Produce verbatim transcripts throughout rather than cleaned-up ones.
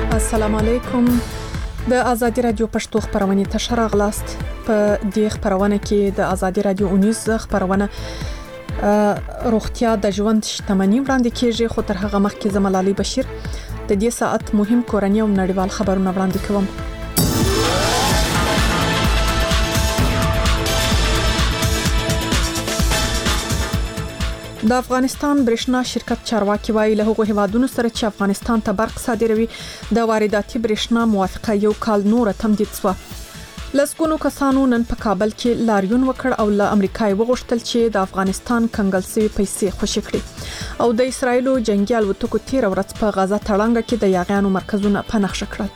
السلام علیکم. د آزادی رادیو پښتو خبرونه ته راغلاست. په دې خبرونه کې د آزادی رادیو اونیز خبرونه روغتیا د ژوند شتمنۍ وړاندې کیږي، خو تر هغه مخکې زه ملالۍ بشیر د دې ساعت مهم کورنۍ او نړیوال خبرونه وړاندې کوم. د افغانستان برېښنا شرکت چارواکي وایي له هغو هیوادونو سره چې افغانستان ته برق صادروي د وارداتي برېښنا موافقه یو کال نور تمدید شوه. لسګونو کسانو نن په کابل کې لاریون وکړ او له امریکا وغوښتل چې د افغانستان کنګل شوی پیسې خوشي کړي او د اسرایلو جنگي الوتکو تیر ورځ په غزا تړانګه کې د یاغیانو مرکزونه په نښه کړل.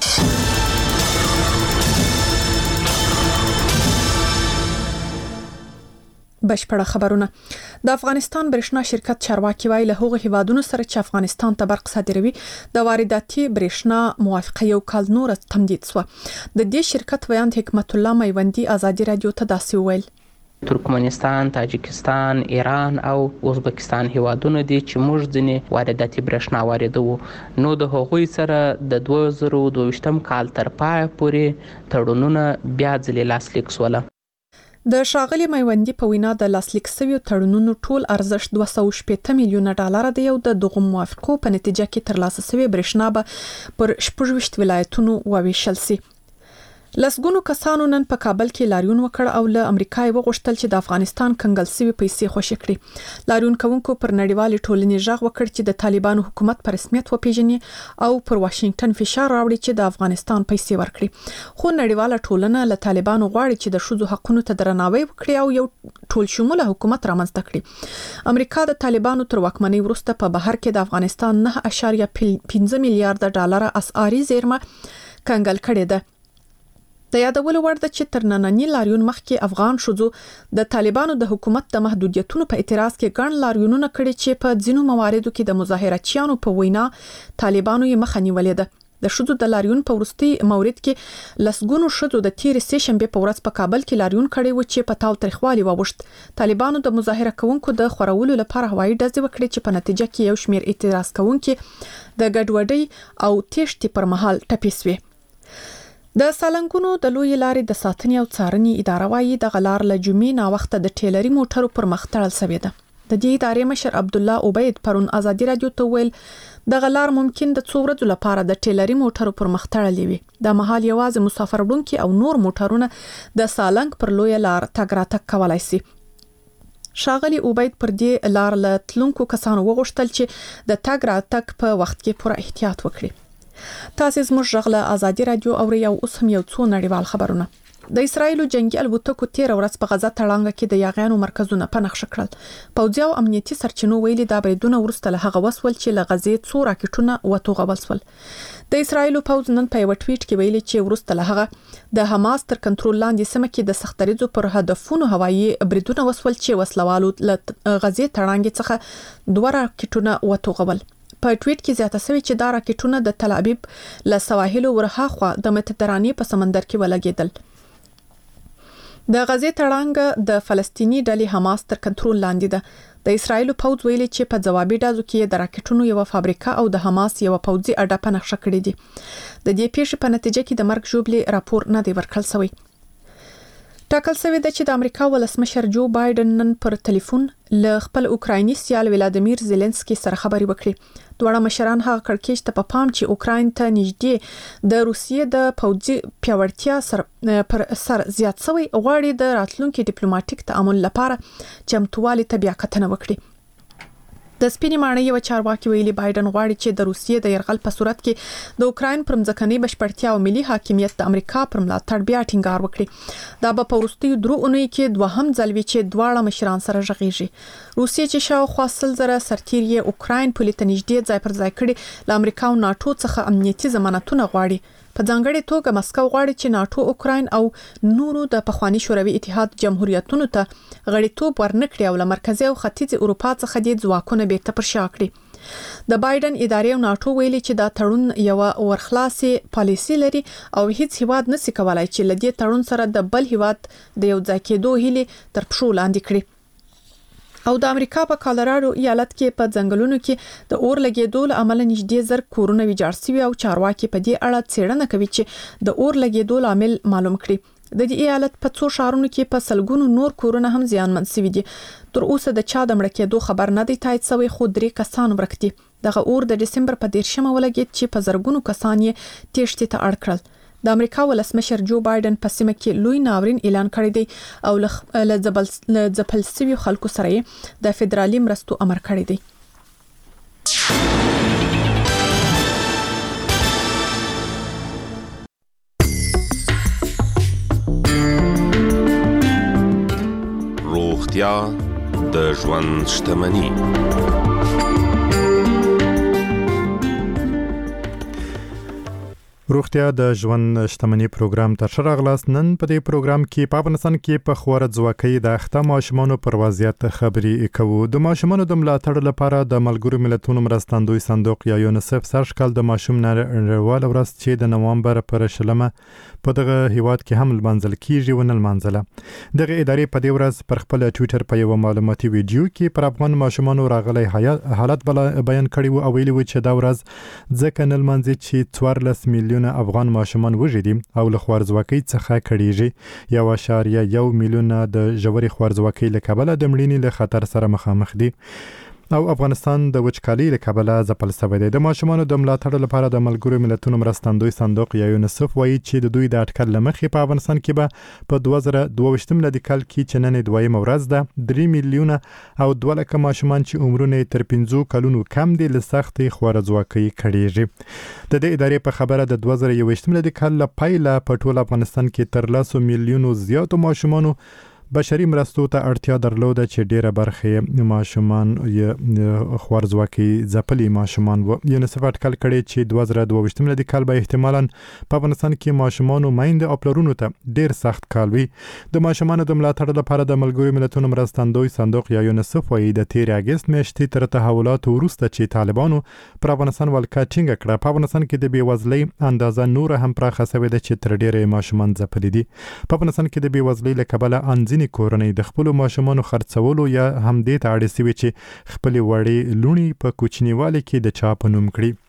بشپړه خبرونه. د افغانستان برېښنا شرکت چارواکي وایي له هغو هیوادونو سره چې افغانستان ته برق صادروي د وارداتي برېښنا موافقه یو کال نور تمدید شوه. د دې شرکت ویاند حکمت الله میوندی آزادی رادیو ته داسې وویل: ترکمنستان، تاجکستان، ایران او ازبکستان هیوادونه دي چې موږ ځینې وارداتي برېښنا واردوو، نو د هغوی سره د دوه زره دوه کال تر پای پورې تړونونه بیا ځلې لاسلیک شول. د ښاغلي میوندي په وینا د لاسلیک شویو تړونونو ټول ارزښت دوه سوه شپږ میلیونه ډالر دی او د دغو موافقو په نتیجه کې ترلاسه شوی برېښنا به پر شپږ ولایتونو وویشل شي. لسګونو کسانو نن په کابل کې لاریون وکړ او له امریکا وغوښتل چې د افغانستان کنګل شوی پیسې خوشي کړي. لاریون کوونکو پر نړیوال ټولنې ژغ وکړ چې د طالبانو حکومت په رسمیت وپیژني او پر واشنگټن فشار راوړي چې د افغانستان پیسې ورکړي. خو نړیواله ټولنه له طالبانو غواړي چې د ښځو حقوقو ته درناوی وکړي او یو ټول شموله حکومت رامنځته کړي. امریکا د طالبانو تر واکمنۍ وروسته په بهر کې د افغانستان نه اعشاریه پنځه میلیارډ ډالر اسعاري زیرمه کنګل کړې ده. د یادولو وړ ده چې تر ننني لاریون مخکې افغان ښځو د طالبانو د حکومت د محدودیتونو په اعتراض کې ګڼ لاریونونه کړي چې په ځینو مواردو کې د مظاهراتچیانو په وینا طالبانو یې مخه نیولې ده. د ښځو د لاریون په وروستي مورد کې لسګونو ښځو د تیر سه شنبه په ورځ په کابل کې لاریون کړي و چې په تاو تریخوالي وغوښت. طالبانو د مظاهره کوونکو د خورولو لپاره هوایي ډزې وکړي چې په نتیجه کې یو شمېر اعتراض کوونکي د ګډوډۍ او تېښتې پر مهال ټپي شوي. د سالنګونو د لوی لارې د ساتنې او څارنې اداره وايي د غلار له جمعې نا وخت د ټیلري موټرو پر مخ تړل شوی ده. د دې ادارې مشر عبد الله عبید پرون آزادی رادیو ته ویل د غلار ممکن د څو ورځې لپاره د ټیلري موټرو پر مخ تړلې وي. د مهال یوازې مسافر وړونکي او نور موټرونه د سالنګ پر لوی لار تګ راتګ کولای شي. ښاغلي عبید پر دې لار له تلونکو کسانو وغوښتل چې د تګ راتګ په وخت کې پوره احتیاط وکړي. تاسو زموږ غږ له آزادی رادیو اورئ او اوس هم یو څو نړیوال خبرونه. د اسرایلو جنگي الوتکو تیر ورځ په غزا تړانګه کې د یاغیانو مرکزونه په نښه کړل. پوځي او امنیتي سرچینو ویلي دا بریدونه وروسته له هغه وسول چې له غزې څو راکټونه وتوغول شول. د اسرایلو پوځ نن په یو ټویټ کې ویلي چې وروسته له هغه د حماس تر کنټرول لاندې سیمه کې د سختریزو پر هدفونو هوایي بریدونه وسول چې وسلوالو له غزې تړانګې څخه دوه راکټونه وتوغول. په ټویټ کې زیاته شوی چې دا راکټونه د تل ابیب له سواحل ورهاخوا د مدیترانې په سمندر کې ولګېدل. د غزې تړانګه د فلسطینی ډلې حماس تر کنټرول لاندې ده. د اسرایلو پوځ ویلي چې په ځوابي ډزو کې د راکټونو یو فابریکه او د حماس یو پوځي اډه په نښه کړې دي. د دې پیښې په نتیجه کې د مرګ ژوبلې راپور نه دی ورکړل شوی. ټاکل شوی ده چې د امریکا ولسمشر جو بایدن نن پر ټلیفون له خپل اوکرایني سیال ولادیمیر زيلنسکي سره خبرې وکړي. دوه مشران هغه کړکېچ ته په پام چې اوکراین ته نږدې د روسیې د پوځي پیاوړتیا سره پر سر زیات شوی غواړي د راتلونکي ډیپلوماټیک تعامل لپاره چمتووالي ته بیا کتنه وکړي. د سپینې ماڼۍ یو چارواکي ویلي بایدن غواړي چې د روسیې د یرغل په صورت کې د اوکراین پر ځمکنۍ بشپړتیا او ملي حاکمیت د امریکا پر ملاتړ بیا ټینګار وکړي. دا به په وروستیو درو اونیو کې دوهم ځل وي چې دواړه مشران سره غږیږي. روسیې چې شاوخوا سل زره سرتیر یې اوکراین پولې ته نږدې ځای پر ځای کړي له امریکا او ناتو څخه امنیتي ضمانتونه غواړي. په ځانګړي توګه مسکو غواړي چې ناتو اوکراین او نورو د پخوانی شوروي اتحاد جمهوریتونو ته غړیتوب ورنکړي او له مرکزي او ختیځ اروپا څخه د ځواکونو بیرته پر شا کړي. د بایدن ادارې او ناتو ویلي چې دا تړون یو ورخلاصي پالیسي لري او هیڅ هیواد نشي کولای چې لدې تړون سره د بل هیواد د یو ځای کېدو هیله تر پښو لاندې کړي. او د امریکا په کالراډو ایالت کې په ځنګلونو کې د اور لګیدو له امله نږدې زر کورونه ویجاړ شوي او چارواکي په دې اړه څېړنه کوي چې د اور لګیدو لامل معلوم کړي. د دې ایالت په څو ښارونو کې په سلګونو نور کورونه هم زیانمن شوي دي. تر اوسه د چا د مړ کېدو خبر نه دی تایید شوی، خو درې کسان ورک دي. دغه اور د دسمبر په دیرشمه ولګید چې په زرګونو کسان یې تېښتې ته اړ کړل. د امریکا ولسمشر جو بایدن په سیمه کې لوی ناورین اعلان کړی دی او له ځپل شویو خلکو سره یې د فدرالي مرستو امر کړی دی. روغتیا د ژوند شتمني. روغتیا د ژوند شتمني پروګرام ته ښه راغلاست. نن په دې پروګرام کې په افغانستان کې په خوره ځواکۍ د اخته ماشومانو پر وضعیت خبرې کوو. د ماشومانو د ملاتړ لپاره د ملګرو ملتونو مرستندوی صندوق یا یونیسف سږ کال د ماشوم نړیواله ورځ چې د نوامبر پر شلمه په دغه هیواد کې هم لمانځل کیږي ونه لمانځله. دغه ادارې په دې ورځ پر خپل ټویټر په یو معلوماتي ویډیو کې پر افغان ماشومانو راغلی حالت بیان کړی و او ویلي و چې دا ورځ ځکه نه لمانځي چې څوارلس میلیونه افغان ماشومان وږي دي او له خوارځواکۍ څخه کړيږي. یو اعشاریه یو میلیونه د ژورې خوارځواکۍ له کبله د مړینې له خطر سره مخامخ دي او افغانستان د وچکالۍ له کبله ځپل شوی دی. د ماشومانو د ملاتړ لپاره د ملګرو ملتونو مرستندوی صندوق یا یونیسف وایي چې د دوی د اټکل له مخې په افغانستان کې به په دوه زره دوه ویشت میلادي کال کې چې نن دویمه ورځ ده درې میلیونه او دوه لکه ماشومان چې عمرونه تر پنځو کلونو کم دي له سختې خوارځواکۍ کړيږي. د دې ادارې په خبره د دوه زره یو ویشت میلادي کال له پیله په ټول افغانستان کې تر لسو میلیونو زیاتو ماشومانو بشري مرستو ته اړتیا درلوده چې ډیره برخه ماشومان یې خوارځواکۍ ځپلي ماشومان و. یونیسف اټکل کړی چې دوه زره دوه ویشت میلادي کال به احتمالاً په افغانستان کې ماشومانو میندې او پلرونو ته ډیر سخت کال وي. د ماشومانو د ملاتړ لپاره د ملګرو ملتونو مرستندوی صندوق یا یونیسف وایي د تیر اگست میاشتې تر تحولاتو وروسته چې طالبانو پر افغانستان ولکه ټینګه کړه په افغانستان کې د بېوزلۍ اندازه نور هم پراخه شوې ده چې تر ډیره ماشومان ځپلي دي. په افغانستان کې د بېوزلۍ له کبله انځینې کورنۍ د خپل ماشومانو خرڅولو یا هم دې ته اړ شوي چې خپل وړې لونی په کوچنیوالي کې د چا په نوم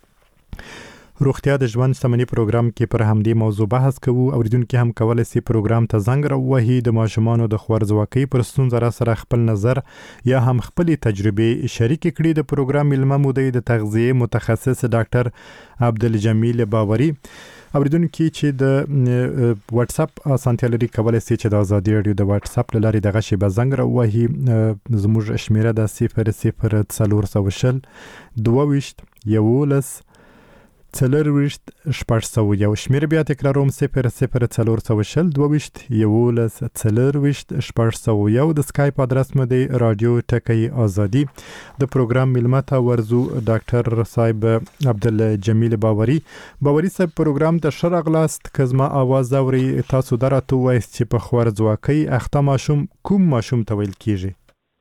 کړي. روغتیا د ژوند شتمني پروګرام کې پر همدې موضوع بحث کوو. اوریدونکو هم کولای شي پروګرام ته زنګ راووهي د ماشومانو د خوارځواکۍ پر ستونزه را سره خپل نظر یا هم خپل تجربې شریک کړي. د پروګرام ملمه مودې د تغذیه متخصص ډاکټر عبدالجمیل باوري اوریدونکو چې د واتس اپ اسانتیا لري کولای شي چې د ازادي رادیو د واتس اپ لاري دغه شی به زنګ راووهي. زموږ شمیره د صفر صفر څلور سوه شل دوه ویشت یولس څلور ویشت شپږ سوه یو. شمیر بیا تکراروم صفر صفر څلور سوه شل دوه ویشت یولس څلور ویشت شپږ سوه یو. د سکایپ ادرس مې دی رادیو ټکی ازادي. د پروګرام ملمه ته ورزو ډاکټر صاحب عبدالجمیل باوري. باوري صاحب پروګرام ته ښه راغلاست. که زما اواز اورئ تاسو دا راته ووایاست چې په خوارځواکۍ اخته ماشوم کوم ماشوم ته ویل کیږي؟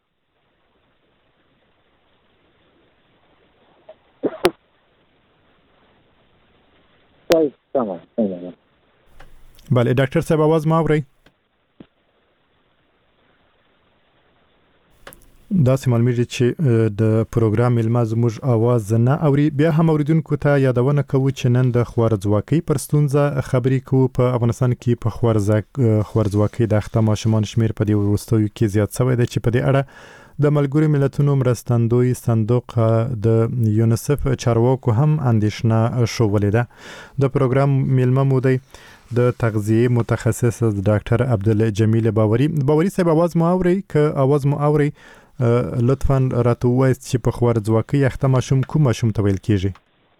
بله ډاکټر صاحب आवाज ما اورئ؟ دا سمالمیږي چې د پروګرام ملما زموږ आवाज نه اوري. بیا هم اوریدونکو ته یادونه کوو چې نن د خوارځواکۍ پر ستونزه خبرې کوو. په افغانستان کې په خوارځواکۍ د اخته ماشومان شمیر په دې وروستیو کې زیات شوی دی چې په دې اړه د ملګرو ملتونو مرستندوی صندوق د یونیسف چارواکو هم اندېښنه شوولې ده. د پروګرام ملمه مودې د تغذیه متخصص ډاکټر عبدالجمیل باوري. باوري صاحب आवाज مو اورئ؟ که आवाज مو اورئ لطفاً راته ووایاست چې په خوارځواکۍ اخته ماشوم کوم ماشوم ته ویل کیږي؟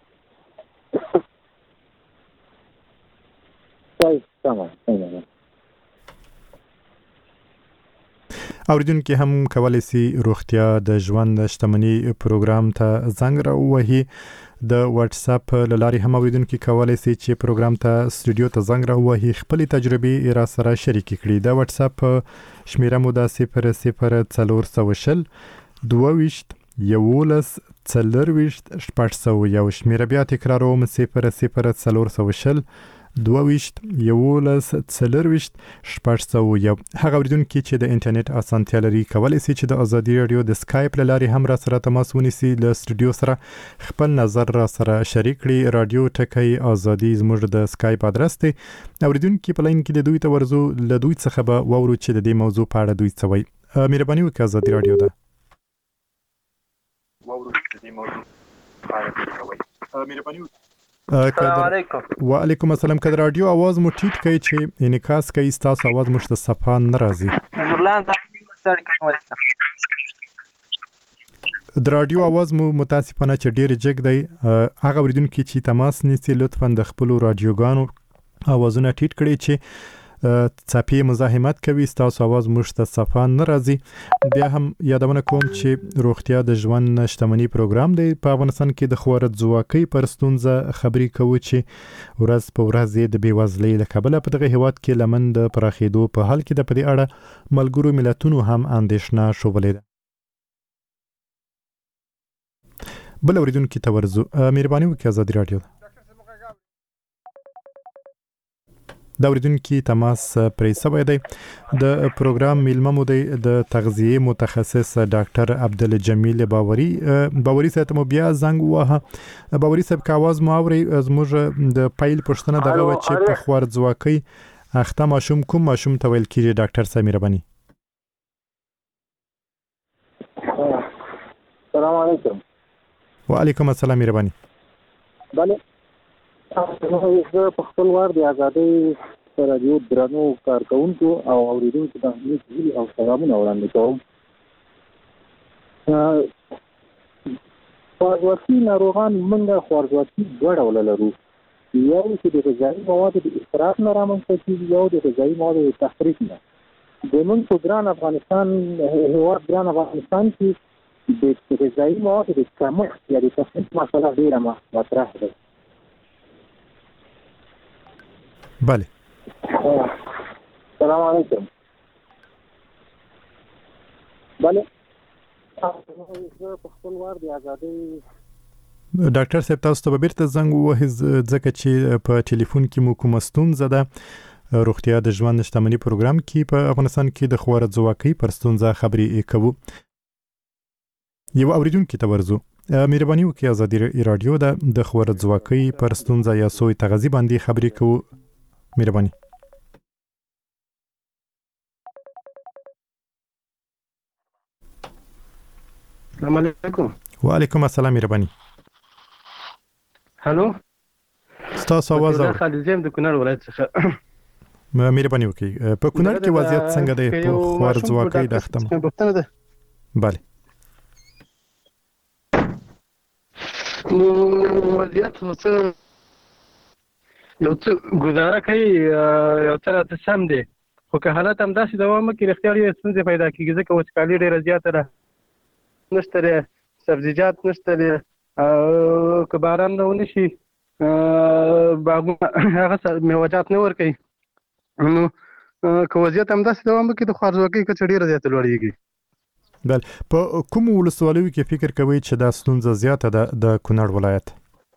اوریدونکو هم کولای شي روغتیا د ژوند شتمني پروګرام ته زنګ راووهي. د واتس اپ لاري هم اوریدونکو کولای شي چې پروګرام ته سټوډیو ته زنګ راووهي خپل تجربې را سره شریک کړي. د واتس اپ شمیره مو د صفر صفر څلور سوه شل دوه ویشت یولس څلور ویشت شپږ سوه یو. شمیره بیا تکراروم صفر صفر څلور سوه شل دوه یولس څلرویشت شپږ سوه یو. هغه اوریدونکي چې د انټرنیټ اسانتیا لري کولی شي چې د ازادي رادیو د سکایپ له لارې هم را سره تماس ونیسي. له سټوډیو سره خپل نظر را سره شریک کړي. رادیو ټکی ازادي زموږ د سکایپ ادرس دی. اوریدونکي په لاین کې د دوی ته ورزو له دوی څخه به واورو چې د دې موضوع په اړه دوی څه وایي. مهرباني وکړئ ازادي رادیو ده. السلام علیکم. وعلیکم السلام. که رادیو आवाज مو ټیټ کړئ چې انعکاس کوي تاسو आवाज مو ته صفه نه راځي. نورلان تاسو د رادیو आवाज مو متاسفانه چې ډیر جګ دی. هغه اوریدونکي چې تماس نیسي لطفا د خپل رادیوګانو आवाजونه ټیټ کړئ چې څپې مزاحمت کوي تاسو आवाज موږ ته صفه نه راځي. بیا هم یادونه کوم چې روغتیا د ژوند شتمنۍ پروګرام دی. په افغانستان کې د خوارج ځواکۍ پر ستونزه خبرې کوو چې ورځ په ورځ د بېوزلۍ له کبله په دغه هیواد کې لمن د پراخېدو په حال کې د په دې اړه ملګرو ملتونو هم اندېښنه شوبلې ده. بل اوریدونکي ته ورځو. مهرباني وکړئ ازادي رادیو. دا اوریدونکي تماس پرې سوی دی. د پروګرام میلمه مو دی د تغذیه متخصص ډاکټر عبدالجمیل باوري. باوري صاحب مو بیا زنګ ووهه. باوري صاحب که आवाज مو اورئ زموږ د پیل پوښتنه دغه وه چې په خوارج ځواکۍ اخته ماشوم کوم ماشوم ته ویل کېږي ډاکټر صاحب مهرباني. السلام علیکم. وعلیکم السلام مهرباني. بله زه په خپل وار د ازادۍ په رادیو درنو کارکوونکو او اوریدونکو ته هیلې او پیغامونه وړاندې کوم. خوارځواکي ناروغان موږ خوارځواکي دوه ډوله لرو. یو چې د غذایي موادو د اصراف نه رامنځته کېږي، یو د غذایي موادو د تفریط نه. زموږ په ګران افغانستان هېواد ګران افغانستان کې د غذایي موادو د کمښت یا د تفریط مسله ډېره مطرح ده. بله. السلام علیکم. بله زه په خپل وار د ازادۍ ډاکټر صاحب تاسو ته به بیرته زنګ ووهئ ځکه چې په ټلیفون کې مو کومه ستونزه ده. روغتیا د ژوند شتمنۍ پروګرام کې په افغانستان کې د خوارج ځواکۍ پر ستونزه خبرې کوو. یو اوریدونکي ته ورځو. مهرباني وکړئ ازادي رادیو ده د خوارج ځواکۍ پر ستونزه یا سوء تغذیې باندې خبرې کوو. مهرباني. السلام علیکم. وعلیکم السلام مهرباني. هلو ستاسو आवाज اورم. خالد زم د کونړ ولایت څخه. مهرباني وکړئ. په کونړ کې وضعیت څنګه دی په خوارج ځواکۍ د اختم؟ بله. نو وضعیت څه یو څه گزاره کوي، یو څه راته سم دی، خو که حالت همداسې دوام وکړي رښتیا ډېرې ستونزې پیدا کېږي ځکه وچکالي ډېره زیاته ده. نشته دی سبزیجات، نشته دی. که باران نه ونه شي باغونه هغه میوه‌جات نه ورکوي. نو که وضعیت همداسې دوام وکړي د خوارځواکۍ کچه ډېره زیاته لوړېږي. بله. په کومو ولسوالیو کې فکر کوئ چې دا ستونزه زیاته ده د کونړ ولایت؟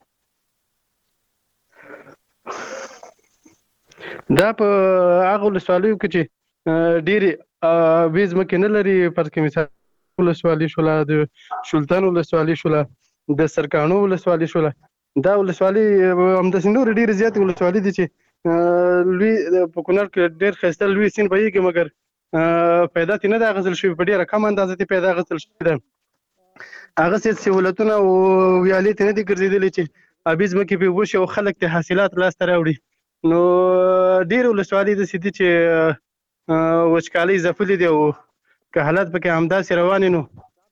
دا په هغه ولسوالیو کې چې ډېرې ویز ځمکې نه لري، فرض کړئ مثال ولسوالي شوله، د شولتن ولسوالي شوله، د سرکاڼو ولسوالي شوله. دا ولسوالي همداسې نورې ډېرې زیاتې ولسوالي دي چې لوی په کونړ کې ډېر ښایسته لوی سیند بهیږي مګر پیدا ترې نه ده اغوستل شوي، په ډېره کم اندازه ترې پیدا اغوستل شوې ده. هغسې سهولتونه او ویالې ترې نه دي ګرځېدلې چې آبي ځمکې پرې وشي او خلک ترې حاصلات لاسته راوړي. نو ډېرې ولسوالۍ داسې دي چې وچکالۍ ځپلې دي او که حالت پکې همداسې روانې نو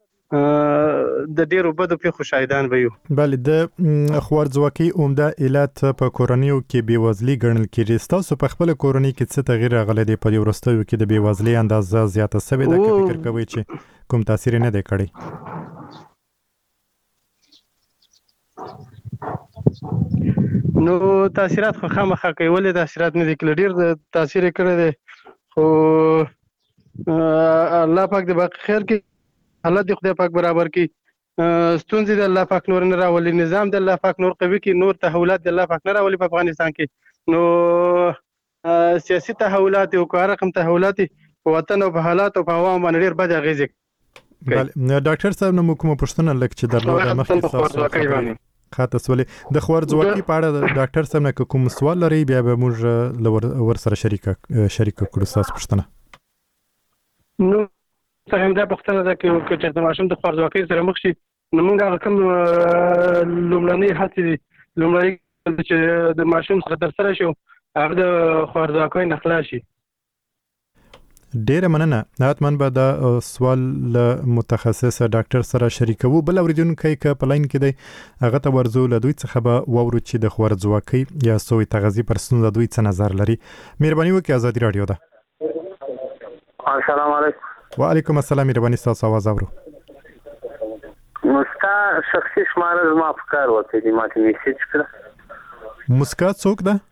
د ډېرو بدو پیښو شاهدان به یو. بله. د خوارج ځواکۍ عمده علت په کورنیو کې بېوزلي ګڼل کېږي. ستاسو په خپله کورنۍ کې څه تغییر راغلی دی په دې وروستیو کې د بېوزلۍ اندازه زیاته سوې ده که فکر کوئ چې کوم تاثیر یې نه دی کړی؟ نو تاثیرات خو خامخا کوي، ولې تاثیرات نه دي کړي، ډېر تاثیر یې کړی دی. خو الله پاک د باقي خیر کې حالت د خدای پاک برابر کړي، ستونزې د الله پاک نور نه راولي، نظام د الله پاک نور قوي کړي، نور تحولات د الله پاک نه راولي په افغانستان کې. نو سیاسي تحولات او کار رقم تحولات په وطن او په حالات او په عوام باندې ډېر بد اغیزه بله ډاکټر صاحب نو کومه پوښتنه لکه چې درلوده مخکې تاسو خاطر سولې د خوارځواکۍ په اړه ډاکټر صاحب نه کوم سوال لري بیا به موږ لور ور سره شریک شریک کړو تاسو پوښتنه نو څنګه دا پوښتنه ده چې د ماشوم د خوارځواکۍ سره مخ شي نو موږ کوم لومړنۍ هڅې لومړنۍ چې د ماشوم سره تر سره شو هغه د خوارځواکۍ نه خلاص شي. ډیره مننه. حتمن به دا سوال له متخصص ډاکټر سره شریکو. بل اوریدونکو کې په لاین کې دی هغه ته ورزو له دوی څخه به وورو چې د خوارځواکۍ یا سوې تغذیه پر ستونزه دوی څه نظر لري. مهرباني وکړئ ازادي رادیو ده. السلام علیکم. وعلیکم السلام. مهرباني تاسو आवाज اورو. مسکا شخصي شماره ما افکار وکړي ما ته میسج کړ. مسکا څوک ده؟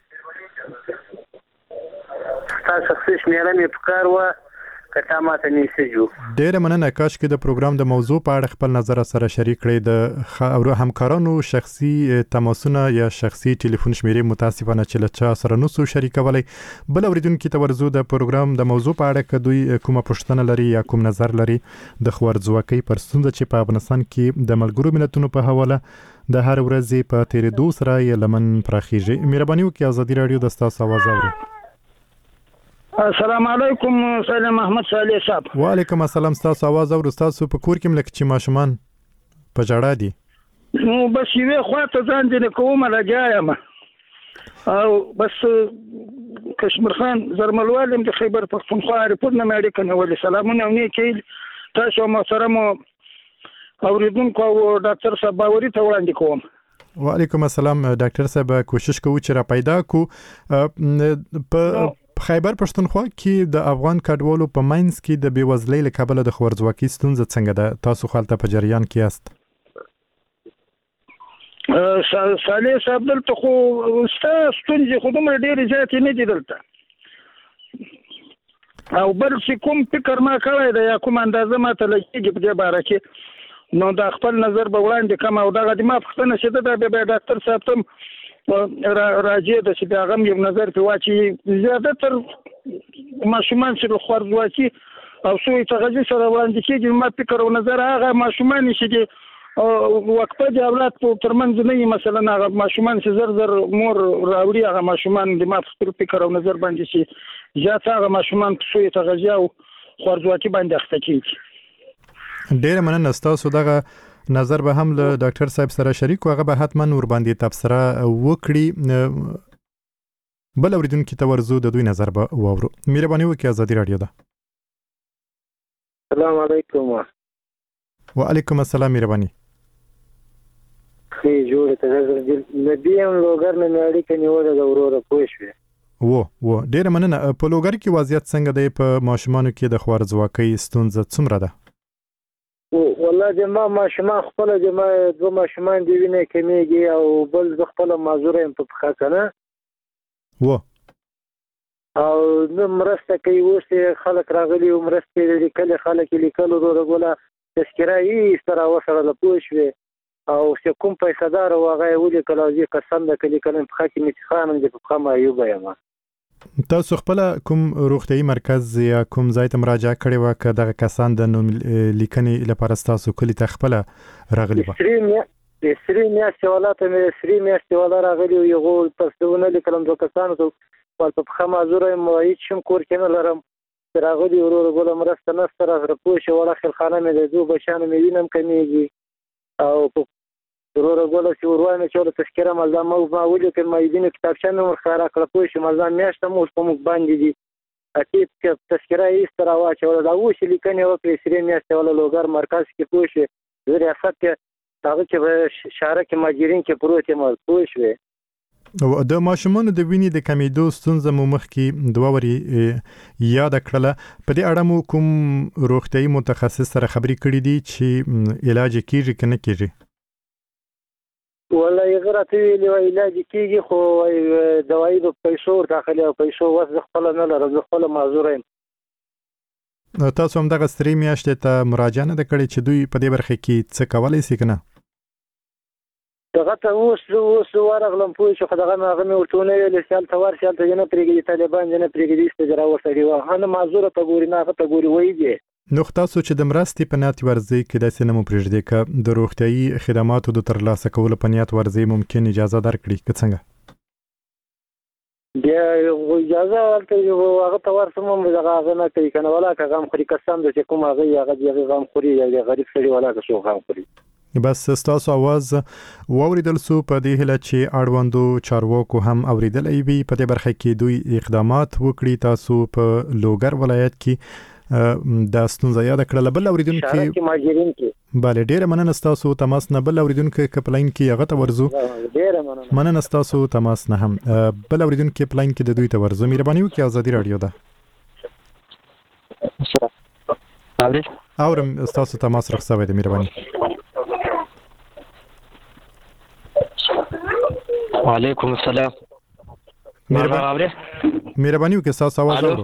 تاسو شخصي شماره می افکار و کته ما ته میسج و. ډیره مننه. کاش کې د پروګرام د موضوع په اړه خپل نظر سره شریک کړئ. د همکارانو شخصي تماسونه یا شخصي ټلیفون شمیرې متاسفانه چې له چا سره نو سو شریکولای. بل اوریدونکو ته ورزو د پروګرام د موضوع په اړه ک دوی کومه پوښتنه لري یا کوم نظر لري د خوارځواکۍ پر ستونزه چې په افغانستان کې د ملګرو ملتونو په حواله د هر ورځې په تیرېدو سره یې لمن پراخیږي. مهرباني وکړئ ازادي رادیو د تاسو आवाज اورئ. السلام علیکم. سلام محمد صالح صاحب. وعلیکم السلام. تاسو आवाज اورئ. تاسو په کور کې ملک چې ماشومان په جړا دي. نو بس یو خواته ځان دې کومه لګایم او بس کشمیر خان زرملوالم د خیبر پختونخوا ریپورت نه مې اړیکه نیولې. سلامونه نه کې تاسو محترم اوریدونکو او ډاکټر صاحب باوري ته وړاندې کوم. وعلیکم السلام. ډاکټر صاحب کوشش کوو چې را پیدا کو په خیبر پښتونخوا کې د افغان کډوالو په ماینز کې د بیوزلۍ له کبله د خوارځواکۍ ستونزه څنګه ده؟ تاسو خپل په جریان کې یاست. صالح صاحب دلته خو ستاسو ستونزې خو دومره ډېرې زیاتې نه دي دلته او بل چې کوم فکر ما کړی دی یا کوم اندازه ما ته لګېږي په دې باره کې نو دا خپل نظر به وړاندې کړم او دغه د ما پوښتنه چې ده دا بیا ډاکټر صاحب ته راځي د چې دا غم یو نظر په واچي زیاده تر ماشومان چې خوارځواکي او سوې تغذیه سره وړاندې کېږي. ما فکر او نظر هغه ماشومان چې وقفه د اولاد په ترمنځ نه وي، مثلا هغه ماشومان چې زر زر مور راوړي هغه ماشومان د ما په فکر او نظر باندې چې زیات هغه ماشومان په سوې تغذیه او خوارځواکي باندې اخته کېږي. ډېر مننه. تاسو دغه نظر به هم له ډاکټر صاحب سره شریک هغه به حتما ور باندې تبصره وکړي. بل اوریدونکو ته ورزو د دوی نظر به واورو. مهرباني وکړئ ازادي رادیو ده. السلام علیکم. وعلیکم السلام. مهرباني. خې جوړه ته د دې لوګر نه مېړی کني وره د وروره پوښوي. و و ډېر مننه. په لوګر کې وضعیت څنګه دی؟ په ماشومانو کې د خوارځواکۍ ستونزه څومره ده؟ والله د ما ماشومان خپل د ما دوه ماشومان دی ویني کمیږي او بل ز خپل معذور يم په ښه کنه و او نو مرسته کوي اوس خلک راغلي او مرسته لیکل خلک لیکل ورو غولا تذکره یې سره وسره له پوښوي او چې کوم پیسې دار او هغه ولي کلاوزي قسم ده کلی کلم په خاطر امتحان د په خامه ایوب یم. تاسو خپل کوم روغتيایي مرکز یا کوم ځای ته مراجعه کړې و که دغه کسان د نوم لیکنې لپاره تاسو کلی ته خپل راغلي و؟ د سری میاشتې ولاته مې سری میاشتې ولا راغلي او یو پسونه لیکلم دوه کسانو ته په خامه زوره مې هیڅ کور کې نه لرم راغلي ورور ګول مرسته نه سره راپوښ ولا خلخانه مې د دوه بچانو مې وینم کمیږي او ورور ګول چې وروانه چې تذکره ملدا مو ما ولې کې مې دینه کتابچه نو خارا کړ پوښ ملدا میاشته مو په مخ باندې دي اکید کې تذکره یې سره واچ ولا دا و چې لیکنه وکړې سری میاشته ولا لوګر مرکز کې پوښ زه ریاست کې هغه چې شهر کې ماجرین کې پروت یم پوښ وې او د ماشومانو د وینې د کمیدو ستونزه مو مخکې دوه وري یاد کړله. په دې اړه مو کوم روغتيایي متخصص سره خبرې کړې دي چې علاج کیږي کنه کیږي؟ والله یې غراته ویلې وای علاج کیږي خو دوايي په پیسو داخلي او پیسو وسه خپل نه لرم خپل معذور یم. تاسو هم دغه ستري میاشتې ته مراجعه نه کړې چې دوی په دې برخه کې څه کولای شي کنه؟ دغه ته اوس اوس ورغلم پوه شو خو دغه هغه مې ورته ونه ویل چې هلته ورشي هلته یې نه پرېږدي طالبان یې نه پرېږدي ایسته دې راوسړي وه نه معذوره ته ګوري نه هغه ته ګوري وایي دی. نو تاسو چې د مرستې په نیت ورځئ کې داسې نه مو پرېږدي که د روغتیایي خدماتو د ترلاسه کولو په نیت ورځئ ممکن اجازه درکړي که څنګه؟ بیا اجازه هلته هغه ته ورسم هم دغه هغه نه کوي که نه ولاکه غم خوري قسم ده چې کوم هغه یې هغه د هغې غم خوري یا د غریب سړي ولاکه څوک غم خوري. بس ستاسو आवाज واوریدل سو په دې هیله چې اړوندو چارواکو هم اوریدلی وي په دې برخه کې دوی اقدامات وکړي. تاسو په لوګر ولایت کې د ستونزه یاد کړل بل اوریدونکو کې ماجرین کې bale ډیره مننه تاسو تماس نه بل اوریدونکو کپلاین کې هغه ته ورزو ډیره مننه مننه تاسو تماس نه هم بل اوریدونکو کپلاین کې د دوی ته ورزو مهرباني وکړئ ازادي رادیو ده اورم تاسو تماس رخصوي د مهرباني. وعلیکم السلام. مهرباني وکړئ تاسو आवाज اورو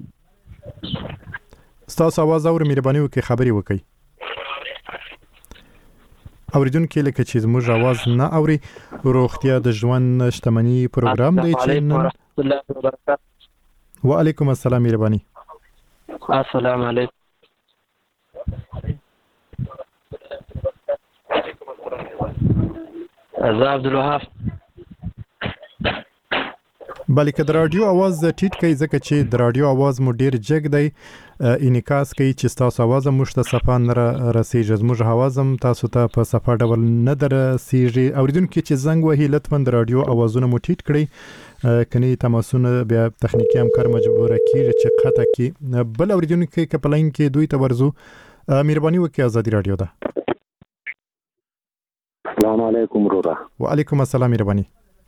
تاسو आवाज اورو مهرباني وکړئ خبري وکړئ. اوریدونکو لکه چې زموږ आवाज نه اوري روغتیا د ژوند شتمنۍ پروګرام دی چې وعلیکم السلام مهرباني. السلام علیکم. زه عبدالوهاب. بلکې د رادیو आवाज ټیټ کوي ځکه چې د رادیو आवाज مو ډیر جګ دی انعکاس کوي چې تاسو आवाज مو شته صفه نه رسیږي زموږ आवाज هم تاسو ته په صفه ډول نه درسیږي. اوریدونکو چې زنګ وهي لطفا د رادیو आवाजونه مو ټیټ کړئ کني تماسونه بیا تخنیکی همکار مجبور کیږي چې قطع کی. بل اوریدونکو کپلاین کې دوی ته ورزو مهرباني وکړئ ازادي رادیو ده. السلام علیکم رورا. وعلیکم السلام مهرباني.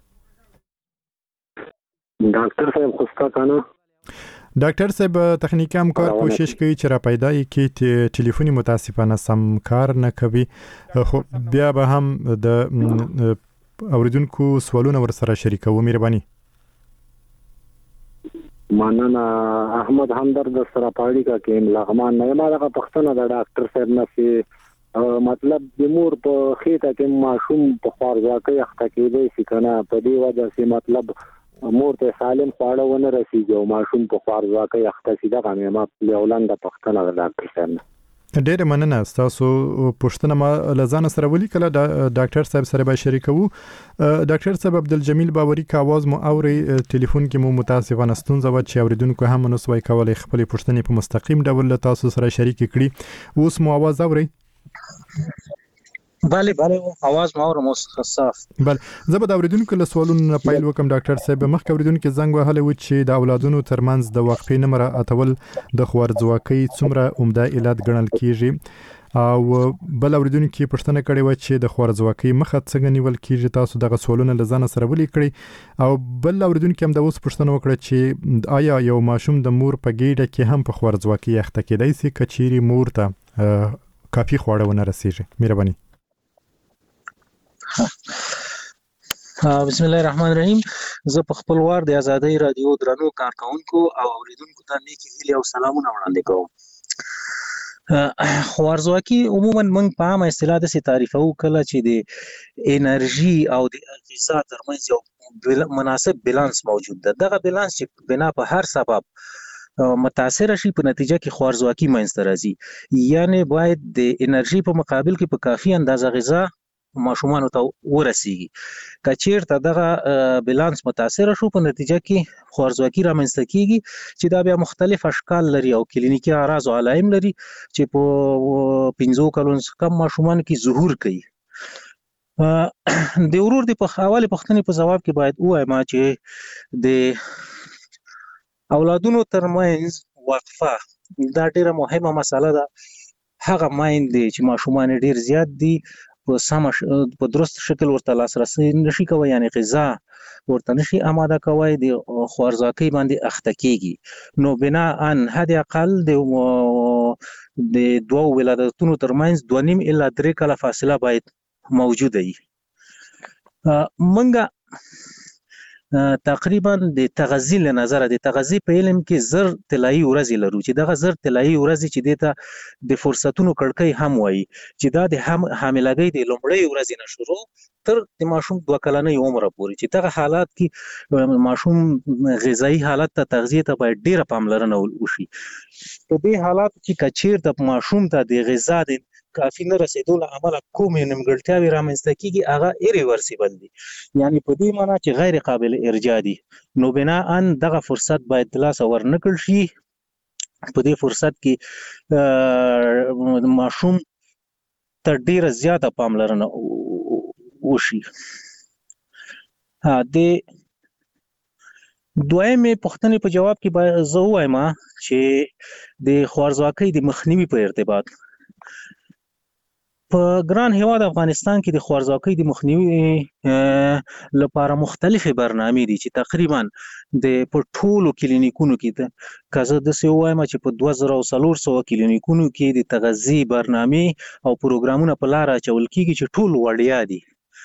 ډاکټر صاحب خوستا کنه ډاکټر صاحب تخنیکی همکار کوشش کوي چې را پیدا کړي ټلیفوني متاسفانه سم کار نه کوي خو بیا به هم د اوریدونکو سوالونه ورسره شریکوو مهرباني. مننه احمد همدرد سره پاړی کا کې لغمان نه ما دغه پښتنه د ډاکټر صاحب نه سي مطلب د مور په خېټه کې ماشوم په خوارځواکۍ اخته کېدی شي کنه په دې وجه سي مطلب مور ته سالم خواړه ونه رسیږي او ماشوم په خوارځواکۍ اخته شي دغه ما ولند پښتنه د ډاکټر صاحب. ډېر مننه تاسو پښتنه ما لزان سره ولي کله ډاکټر صاحب سره به شریکو. ډاکټر صاحب عبدالجمیل باوري کا आवाज مو اوري ټلیفون کې مو متاسفانه ستونزه و چې اوریدونکو هم نو سوي کولای خپل پښتنې په مستقیم ډول تاسو سره شریک کړي اوس مو आवाज اوري. بله بله आवाज ما اورم اوس صاف. بله زه به د اوریدونکو له سوالونو پیل وکم ډاکټر صاحب مخکې اوریدونکو زنګ وهلی و چې د اولادونو ترمنځ د وقفې نه مراعاتول د خوارځواکۍ څومره عمده علت ګڼل کیږي او بل اوریدونکو پوښتنه کړې و چې د خوارځواکۍ مخه څنګه نیول کیږي تاسو دغه سوالونه لزان سره ولي کړی او بل اوریدونکو هم د اوس پوښتنه وکړه چې آیا یو ماشوم د مور په ګیډه کې هم په خوارځواکۍ اخته کېدای شي کچيري مور ته کافي خواړه ونه رسیږي. مهرباني. بسم الله الرحمن الرحیم. زه په خپل وار د آزادۍ رادیو درنو کارکونکو او اوریدونکو ته نیکی هیلې او سلامونه وړاندې کوم. خوارځواکي عموما موږ په عامه اصطلاح داسې تعریفوو کله چې د انرژي او د غذا ترمنځ یو مناسب بیلانس موجود ده. دغه بیلانس چې بنا په هر سبب متاثر شي په نتیجه کې خوارځواکي منځته راځي یعنی باید د انرژي په مقابل کې په کافي اندازه غذا ماشومان ته ورسیږي. کچیرته دغه بیلانس متاثر شو په نتیجه کې خوارځواکي رامنځته کیږي چې دا بیا مختلف اشکال لري او کلینیکي اعراض او علائم لري چې په پنځو کلونو کم ماشومان کې ظهور کوي. د ورور د په حواله پښتنې په جواب کې باید وایم چې د اولادونو ترمنځ وقفه دا ډیره مهمه مسله ده. هغه مایند چې ماشومان ډیر زیات دي په سم په درست شکل ورته لاسرسي نشي کوي یعنی غذا ورته نشي آماده کوي د خوارځواکۍ باندې اخته کیږي. نو بنا ان حد اقل د د دوه ولادتونو ترمنځ دوه نیم الا درې کاله فاصله باید موجوده وي. منګه تقریبا د تغذی له نظر د تغذی په علم کې زر طلایی ورځې لرو چې دغه زر طلایی ورځې چې دته د فرصتونو کړکۍ هم وایي چې دا د حاملګۍ د لومړۍ ورځې نه شروع تر د ماشوم دوه کلنۍ عمر پورې چې دغه حالات کې ماشوم غذایی حالت ته تغذیه ته باید ډیره پاملرنه وشي. په دې حالات کې کچیر د ماشوم ته د غذا د کافی نه رسیدو له امله کومې نیمګړتیاوې رامنځته کیږي هغه ایریورسیبل دي، یعنی په دې معنی چې غیر قابل ارجاع دي. نو بناء دغه فرصت باید د لاسه ورنکړل شي. په دې فرصت کې ماشوم ته ډیره زیاته پاملرنه وشي. د دویمې پوښتنې په جواب کې باید زه ووایم چې د خوارځواکۍ د مخنیوي په ارتباط په ګران هیواد افغانستان کې د خوارځواکۍ د مخنیوي لپاره مختلفې برنامې دي چې تقریبا د په ټولو کلینیکونو کې ده که زه داسې ووایم چې په دوه زره او څلور سوه کلینیکونو کې د تغذیې برنامې او پروګرامونه په لاره اچول کېږي چې ټول وړیا دي.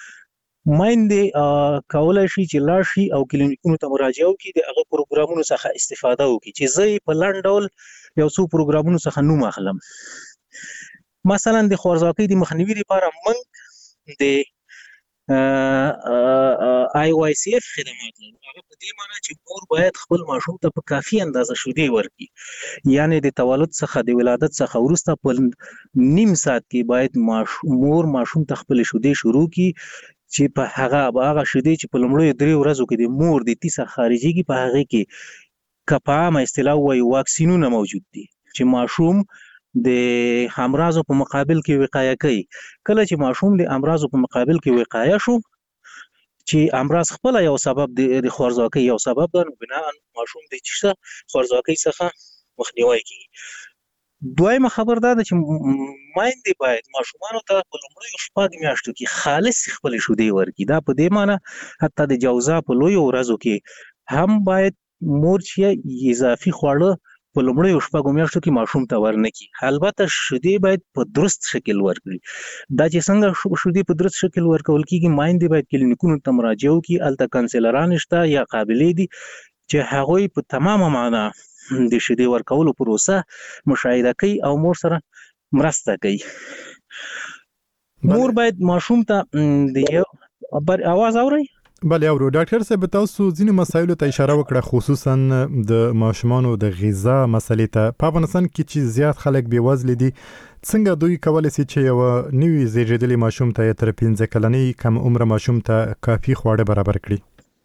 میندې کولی شي چې لاړ شي او کلینیکونو ته مراجعه وکړي د هغه پروګرامونو څخه استفاده وکړي چې زه یې په لنډ ډول یو څو پروګرامونو څخه نوم اخلم. مثلا د خوارځواکۍ د مخنیوي لپاره موږ د آی او آی سی اف خدمات لرو. هغه په دې معنی چې مور باید خپل ماشوم ته په کافي اندازه شیدې ورکړي، یعنی د تولد څخه د ولادت څخه وروسته په نیم ساعت کې باید مور ماشوم ته خپل شیدې شروع کړي چې په هغه هغه شیدې چې په لومړیو درې ورځو کې د مور د تیسه خارجيږي په هغه کې که په عامه اصطلاح وایي واکسینونه موجود دي چې ماشوم د امراضو په مقابل کې وقایه کوي. کله چې ماشوم د امراضو په مقابل کې وقایه شو چې امراض خپل یو سبب د خوارځواکۍ یو سبب ده، نو بنا ماشوم د چشته خوارځواکۍ څخه مخنیوي کوي. دویمه خبر دا ده چې میندې باید ماشومانو ته په لومړیو شپږ میاشتو کې خالص خپل شیدې ورکړي. دا په دې معنی حتی د جوزا په لویو ورځو کې هم باید مور چې اضافي خواړه په لومړیو شپږو میاشتو کې ماشوم ته ورنکړي. البته شیدې باید په درست شکل ورکړي. دا چې څنګه شیدې په درست شکل ورکول کېږي، میندې باید کلینیکونو ته مراجعه وکړي. هلته کانسلران شته یا قابلې دي چې هغوی په تمامه معنا د شیدې ورکولو پروسه مشاهده کوي او مور سره مرسته کوي. مور باید ماشوم ته د یو اواز اوري. بله اورو. ډاکټر صاحب تاسو ځینې مسایلو ته اشاره وکړه، خصوصا د ماشومانو د غذا مسلې ته. په افغانستان کې چې زیات خلک بې وزله دي، څنګه دوی کولی شي چې یو نوي زیږیدلي ماشوم ته تر پنځه کلنۍ کم عمره ماشوم ته کافي خواړه برابر کړي؟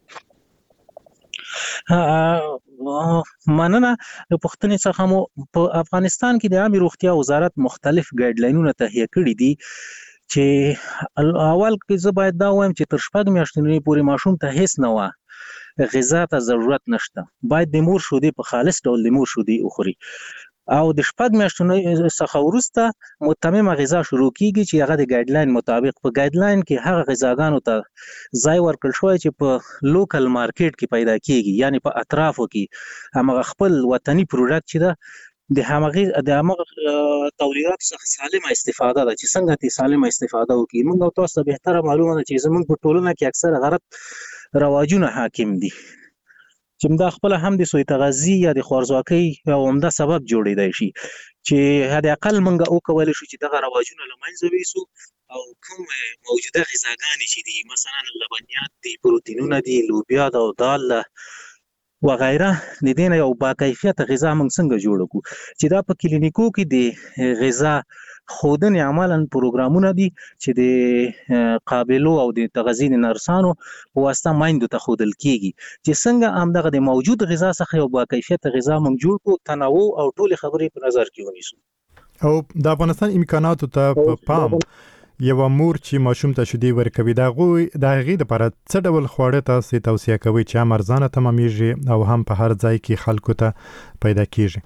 مننه. د پوښتنې څخه مو په افغانستان کې د عامه روغتیا وزارت مختلف ګایډلاینونه تهیه کړي دي چې اول کې زه باید دا وایم چې تر شپږ میاشتې پورې ماشوم ته هیڅ نه وه غذا ته ضرورت نشته. باید د مور شیدې په خالص ډول د مور شیدې وخوري او د شپږ میاشتو څخه وروسته متممه غذا شروع کیږي چې هغه د ګایډلاین مطابق په ګایډلاین کې هغه غذاګانو ته ځای ورکړل شوی چې په لوکل مارکیټ کې پیدا کیږي، یعنی په اطرافو کې همغه خپل وطني پروډکټ چې ده د همغه د همغه تولیدات څخه سالمه استفاده ده چې څنګه تی سالمه استفاده وکړي. موږ تاسو ته به تر معلومه ده چې زموږ په ټولنه کې اکثر غلط رواجونه حاکم دي چې دا خپل هم د سوء تغذیه یا د خوارځواکۍ یو عمده سبب جوړیدای شي چې حد اقل موږ او کولای شو چې دغه رواجونه له منځه ویسو او کوم موجوده غذاګانې چې دي مثلا لبنیات دي، پروتینونه دي، لوبیا ده او دال ده وغیره، د دې نه یو با کیفیته غذا موږ څنګه جوړ کړو چې دا په کلینیکو کې د غذا ښودنې عملاً پروګرامونه دي چې د قابلو او د تغذیې نرسانو په واسطه میندو ته ښودل کېږي چې څنګه همدغه د موجود غذا څخه یو با کیفیته غذا موږ جوړ کړو، تنوع او ټولې خبرې په نظر کې ونیسو. او د افغانستان امکاناتو ته په پام یو مور چې ماشوم ته شیدې ورکوي، د هغوی د هغې دپاره څه ډول خواړه تاسې توصیه کوئ چې هم ارزانه تمامیږي او هم په هر ځای کې خلکو ته پیدا کیږي؟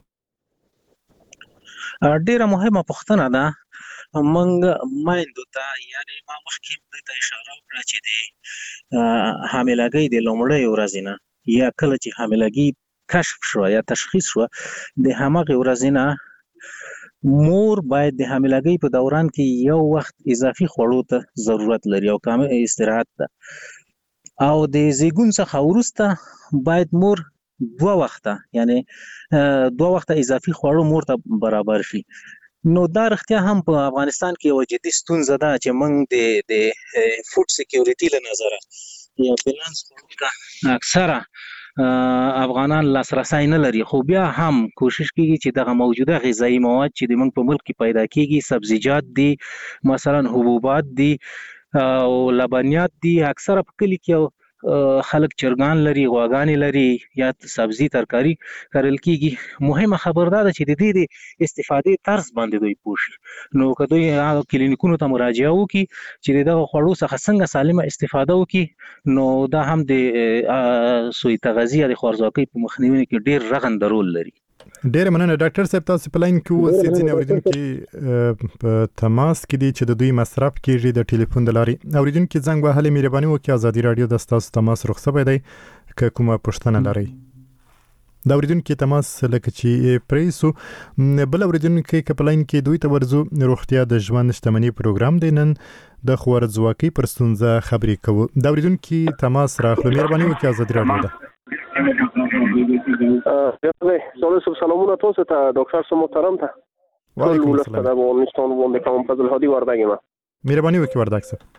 ډیره مهمه پوښتنه ده. موږ میندو ته یعنی ما مخکې ته اشاره وکړه چې د حاملګۍ د لومړۍ ورځې نه یا کله چې حاملګي کشف شوه یا تشخیص شوه د همغې ورځې نه مور باید د حاملګۍ په دوران کې یو وخت اضافي خوړو ته ضرورت لري او کامل استراحت ته. او د زیګون څخه وروسته باید مور دوه وخته یعنی دوه وخته اضافي خواړه مور ته برابر شي. نو دا رښتیا هم په افغانستان کې یو جدي ستونزه ده چې موږ د د فود سکیورټي له نظره یا بیلانس خوړونکو اکثره افغانان لاسرسی نه لري، خو بیا هم کوشش کیږي چې دغه موجوده غذایی مواد چې د موږ په ملک کې پیدا کیږي، سبزیجات دي مثلا، حبوبات دي او لبنیات دي، اکثره په کلی کې خلک چرګان لري، غواګانې لري یا سبزی ترکاری کرل کیږي. مهمه خبر ده چې د دې د استفادې طرز باندې دوی پوه شي. نو که دوی کلینیکونو ته مراجعه وکړي چې دغه خوړو څخه څنګه سالمه استفاده وکړي، نو دا هم د سوء تغذیه د خوارځواکۍ په مخنیوي کې ډیر رغنده رول لري. ډیر مننه ډاکټر صاحب، تاسو په لاین کې اوسئ. ځینې اوریدونکو په تماس کې دي چې د دوی مصرف کیږي د ټلیفون د لارې. اوریدونکو زنګ وهلې مهرباني وکړئ، ازادي رادیو د تاسو تماس رخصت دی که کومه پوښتنه لرئ. دا اوریدونکو تماس لکه چې پریسو بل اوریدونکو کې په لاین کې دوی ته ورزو روغتیا د ژوند شتمنۍ پروګرام دی، نن د خوارځواکۍ پر ستونزه خبرې کوو. دا اوریدونکو تماس راخلو، مهرباني وکړئ، ازادي رادیو ده. سلام سلامونه تاسو ته ډاکټر صاحب محترم ته. وعلیکم السلام. د افغانستان باندې کوم فضل هادي وردګ ما. مهرباني وکړئ وردګ صاحب.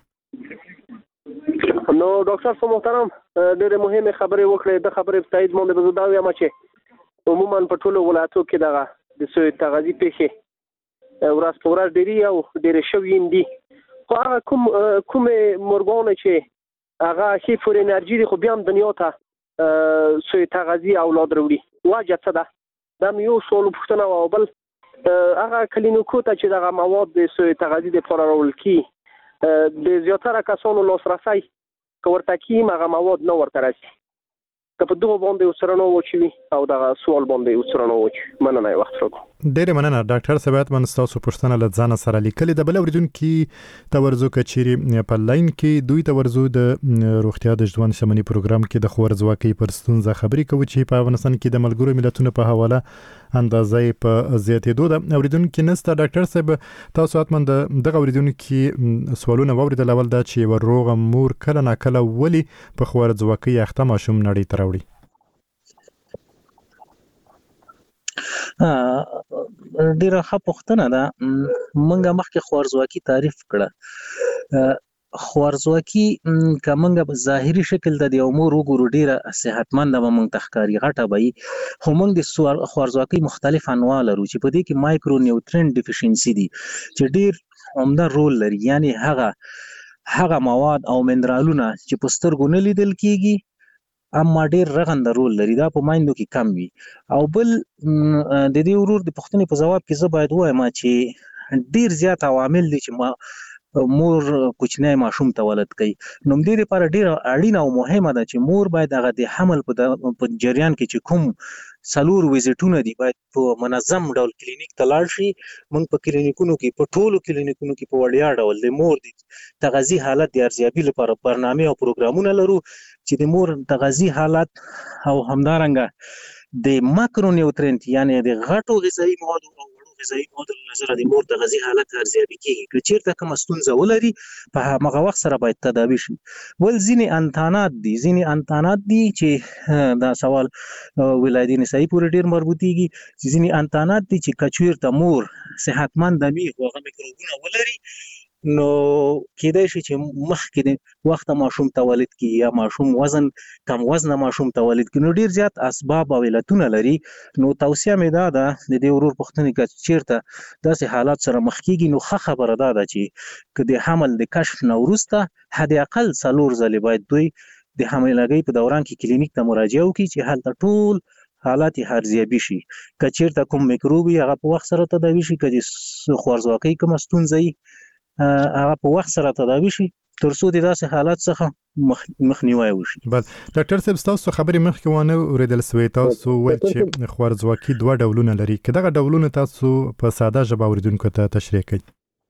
نو ډاکټر صاحب محترم ډېر مهمه خبره وکړه. د خبرې په تایید باندې به زه دا وایم چې عموما په ټولو ولایتو کې دغه د سوء تغذیې پیښې ورځ په ورځ ډېری او ډېر شوي دي. خو هغه کوم کوم مرغان چې هغه شي فور انرژي دي، خو بیا هم دنیا ته سوء تغذیه اولاد وروړي. واجه څه ده؟ دا یو سوال پوښتنه او بل هغه کلینیکو ته چې دغه مواد د سوء تغذیه لپاره راوړل کی د زیاتره کسانو لاسرسی که ورته کیم هغه مواد نه ورته راسي. که په دغه باندې وسرنو وچوي او دغه سوال باندې وسرنو وچ مننه وخت راکو. ډېر مننه ډاکټر صاحب. من تاسو پوښتنه له ځان سره لیکلې د بل اوریدونکو ته ورزو کچيري په لاین کې دوی ته ورزو د روغتیا د ژوند شتمنۍ پروګرام کې د خوارځواکۍ پر ستونزه خبرې کوي چې په افغانستان کې د ملګرو ملتونو په حواله اندازې په زیاتېدو ده. اوریدونکو نسته ډاکټر صاحب تاسو اتمن دغه اوریدونکو سوالونه ووریدل. اول دا چې ورغه مور کله نا کله ولي په خوارځواکۍ اخته ماشوم نړۍ ته راوړي؟ ډیره ښه پوښتنه ده. منګه مخکې خوارځواکي تعریف کړه. خوارځواکي که منګه په ظاهري شکل د یو مور وګورو ډیره صحتمنده به موږ ته ښکاري، غټه به وي، خو موږ د خوارځواکۍ مختلف انواع لرو چې په دې کې مایکرو نیوټرینټ ډیفیشنسي دي چې ډیر عمده رول لري. یعنی هغه هغه مواد او منرالونه چې په سترګو نه لیدل کیږي اما ډیر رغنده رول لري، دا په مایندو کې کم وي. او بل د دې ورور د پوښتنې په جواب کې زه باید وایم چې ډیر زیات عوامل دي چې ما مور کوچنی ماشوم ته ولادت کوي. نو دې لپاره ډیره اړینه او مهمه ده چې مور باید هغه د حمل په جریان کې چې کوم څلور ویزټونه دي باید په منظم ډول کلینیک ته لاړ شي. موږ په کلینیکونو کې په ټولو کلینیکونو کې په وړیا ډول د مور د تغذیه حالت د ارزیابي لپاره برنامه او پروګرامونه لرو چې د مور تغذیه حالت او همدارنګه د ماکرو نیوټرینټ یعنی د غټو غذایی موادو او وړو غذایی موادو له نظره د مور تغذیه حالت ارزیابي کیږي. که چیرته کومه ستونزه ولري په هغه وخت سره باید تداوي شي. ول ځینې انتانات دي ځینې انتانات دي چې دا سوال ولادي نسایي پورې ډیر مربوطیږي چې ځینې انتانات دي چې کچویر ته مور صحتمند وي او هغه میکروبونه ولري نو کېدای شي چې مخکې وخت ماشوم تولید کی یا ماشوم وزن کم وزن ماشوم تولید کی نو ډیر زیات اسباب او علتونه لري. نو توصیه مې دا ده د دې ورور پوښتنې کې چیرته داسې حالات سره مخ کیږي نو ښه خبره ده دا چې که د حمل د کشف نه وروسته حد اقل څلور ځلې باید دوی د حاملګۍ په دوران کې کلینیک ته مراجعه وکړي چې هلته ټول حالات ارزیابي شي. که چیرته کوم میکروب هغه په وخت سره تداوي شي، که د خوارځواکۍ کومه ستونزه هغه په وخت سره تداوي شي تر څو د داسې حالات څخه مخنیوي وشي. بل ډاکټر صاحب تاسو خبرې مخکې ونه اوریدل سوې، تاسو وایي چې خوارځواکي دوه ډولونه لري، که دغه ډولونه تاسو په ساده ژبه اوریدونکو ته تشریح کړئ.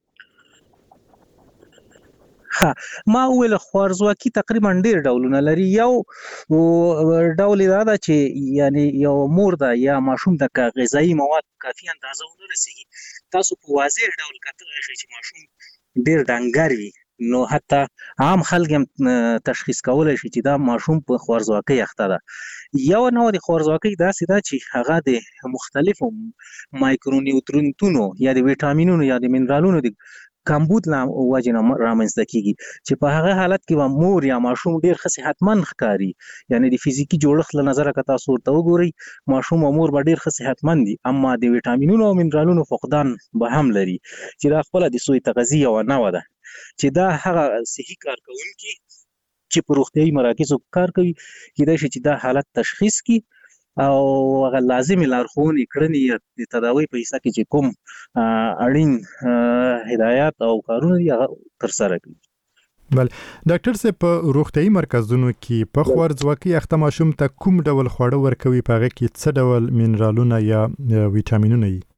ها ما ویل خوارځواکي تقریبا ډیر ډولونه لري. یو ډول دا ده چې یعنی یو مور ده یا ماشوم د غذایی مواد کافي اندازه ونه رسیږي. تاسو په واضح ډول کتلی شئ چې ماشوم ډیر ډنګر وي نو حتی عام خلک هم تشخیص کولای شي چې دا ماشوم په خوارځواکۍ اخته ده. یو نوع د خوارځواکۍ داسې ده چې هغه د مختلفو مایکرونیوټرینټونو یا د ویټامینونو یا د منرالونو د کمبود له وجې نه رامنځته کیږي چې په هغه حالت کې به مور یا ماشوم ډیر ښه صحتمند ښکاري. یعنی د فزیکي جوړښت له نظره که تاسو ورته وګورئ ماشوم او مور به ډیر ښه صحتمند دي، اما د ویټامینونو او منرالونو فقدان به هم لري چې دا خپله د سوی تغذیې یوه نوعه ده چې دا هغه صحي کارکوونکي چې په روغتیایي مراکزو کار کوي کیدای شي چې دا حالت تشخیص کړي او هغه لازمي لارښوونې کړنې یا د تداوی په حصه کې چې کوم اړین هدایات او کارونه دي هغه ترسره کړي. بل ډاکټر صاحب په روغتیایي مرکزونو کې په خوارځواکۍ اخته ماشوم ته کوم ډول خواړه ورکوي، په هغه کې څه ډول منرالونه یا ویټامینونه وي؟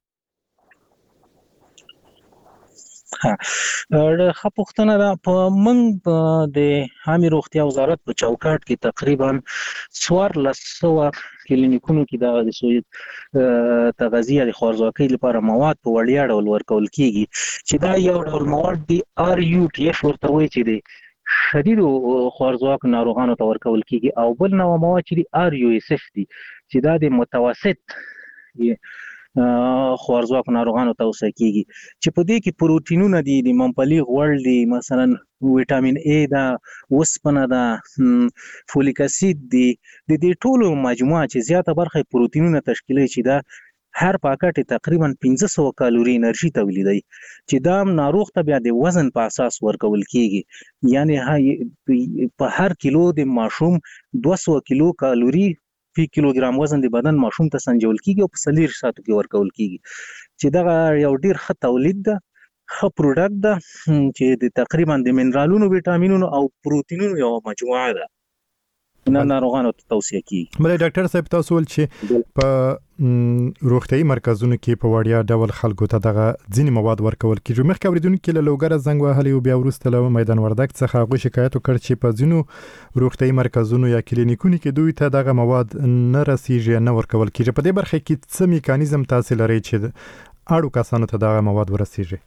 ښه پوښتنه ده. په موږ د عامې روغتیا وزارت په چوکاټ کې تقریبا څوارلس سوه کلینیکونو کې دغه د سوی تغذیه د خوارځواکۍ لپاره مواد په وړیا ډول ورکول کیږي چې دا یو ډول مواد دی آر یو ټي اف ورته وایي چې د شدیدو خوارځواکو ناروغانو ته ورکول کیږي، او بل نوع مواد چې دی آر یو اس اف دی چې دا د متوسط خوارځواکو ناروغانو ته توصیه کیږي چې په دې کې پروتینونه دي، د ممپلي غوړ دي، مثلا ویټامین ای دا، اوسپنه ده، فولیک اسید دی، د دې ټولو مجموعه چې زیاته برخه پروتینونه تشکیلوي چې دا هر پاکټ تقریبا پنځه سوه کالوري انرژي تولیدوي چې دا ناروغ ته بیا د وزن په اساس ورکول کیږي. یعنی په هر کیلو د ماشوم دوه سوه کیلو کالوري فی کیلوګرام وزن د بدن ماشوم ته سنجول کیږي او په څلور ساعتو کې ورکول کیږي چې دغه یو ډیر ښه تولید ده، ښه پروډکټ ده چې د تقریبا د منرالونو، ویټامینونو او پروتینونو یو مجموعه ده نه ناروغانو ته توصیه کیږي. بل ډاکټر صاحب تاسو ول چې په روغتیایي مرکزونو کې په وړیا ډول خلکو ته دغه ځینې مواد ورکول کیږي. مخکې اوریدونکو له لوګره زنګ وهلی او بیا وروسته له میدان وردګ څخه هغه شکایت وکړ چې په ځینو روغتیایي مرکزونو یا کلینیکونو کې دوی ته دغه مواد نه رسیږي، نه ورکول کیږي. په دې برخه کې څه میکانیزم تاسو لرئ چې اړو کسانو ته دغه مواد ورسیږي؟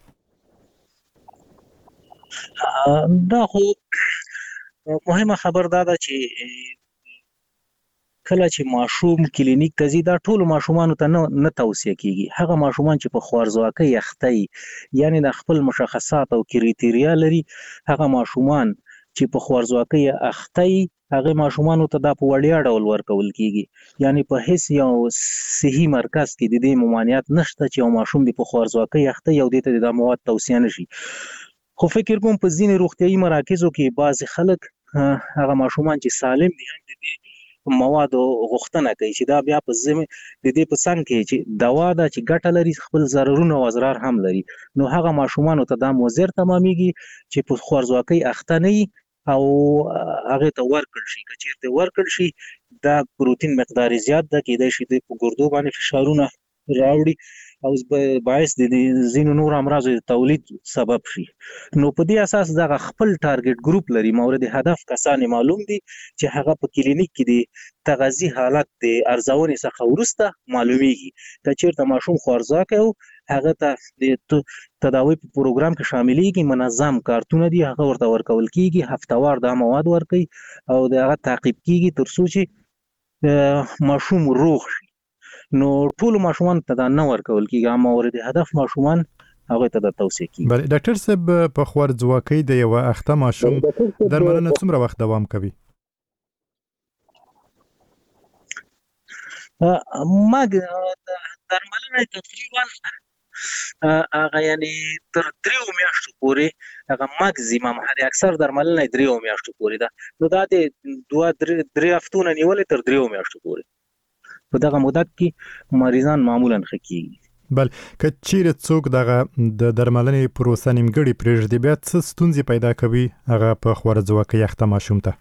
دا خو مهمه خبر دا ده چې کله چې ماشوم کلینیک ته ځي دا ټول ماشومانو ته نه توصیه کیږي. هغه ماشومان چې په خوارځواکۍ اخته وي یعنی د خپل مشخصات او کریټیریا لري، هغه ماشومان چې په خوارځواکۍ اخته وي هغه ماشومانو ته دا په وړیا ډول ورکول کیږي. یعنی په هیڅ یو صحي مرکز کې د دې ممانعت نشته چې یو ماشوم د په خوارځواکۍ اخته یو د دې د مواد توصیه نشي. خو فکر کوم په ځینې روغتیایي مراکزو کې بعض خلک هغه ماشومان چې سالم دي هم د دې مواد غوښتنه کوي چې دا بیا په ځمه د دې په څنګ کې چې دوا ده چې ګټه لري خپل ضررونه او اضرار هم لري، نو هغه ماشومانو ته دا مضر تمامېږي چې په خوارځواکۍ اخته نه وي او هغه ته ورکړل شي. که چیرته ورکړل شي دا پروتین مقدار زیات ده، کېدای شي د ګردو باندې فشارونه راوړي او باعث د ځینو نور امراضو د تولید سبب شي. نو په دې اساس دغه خپل ټارګټ ګروپ لري، مورد هدف کسان معلوم دي چې هغه په کلینیک کې د تغذیه حالت د ارزونې څخه وروسته معلومیږي. که چیرته ماشوم خوارځواکی او هغه ته د تداوی په پروګرام کې شاملېږي، منظم کارتونه دي هغه ورته ورکول کیږي، هفتهوار دا مواد ورکوي او د هغه تعقیب کیږي تر څو چې ماشوم روغ شي. نو ټول ماشومان ته دا نه ورکول کیږي، اما مورد هدف ماشومان هغه ته د توصیه کیږي. بله ډاکټر صاحب په خوارځواکۍ د یو اخته ماشوم درملنه څومره وخت دوام کوي؟ ما درملنه تقریبا هغه یعنی تر دریو میاشتو پورې هغه ماکسیمم هغه اکثر درملنه دریو میاشتو پورې ده. نو دا د دوه درې هفتونه نیولې تر دریو میاشتو پورې په دغه مدت کې مریضان معمولا ښه کیږي. بل که چیرې څوک دغه د درملنې پروسه نیمګړې پرېږدي بیا څه ستونزې پیدا کوي هغه په خوارځواکۍ اخته ماشوم ته؟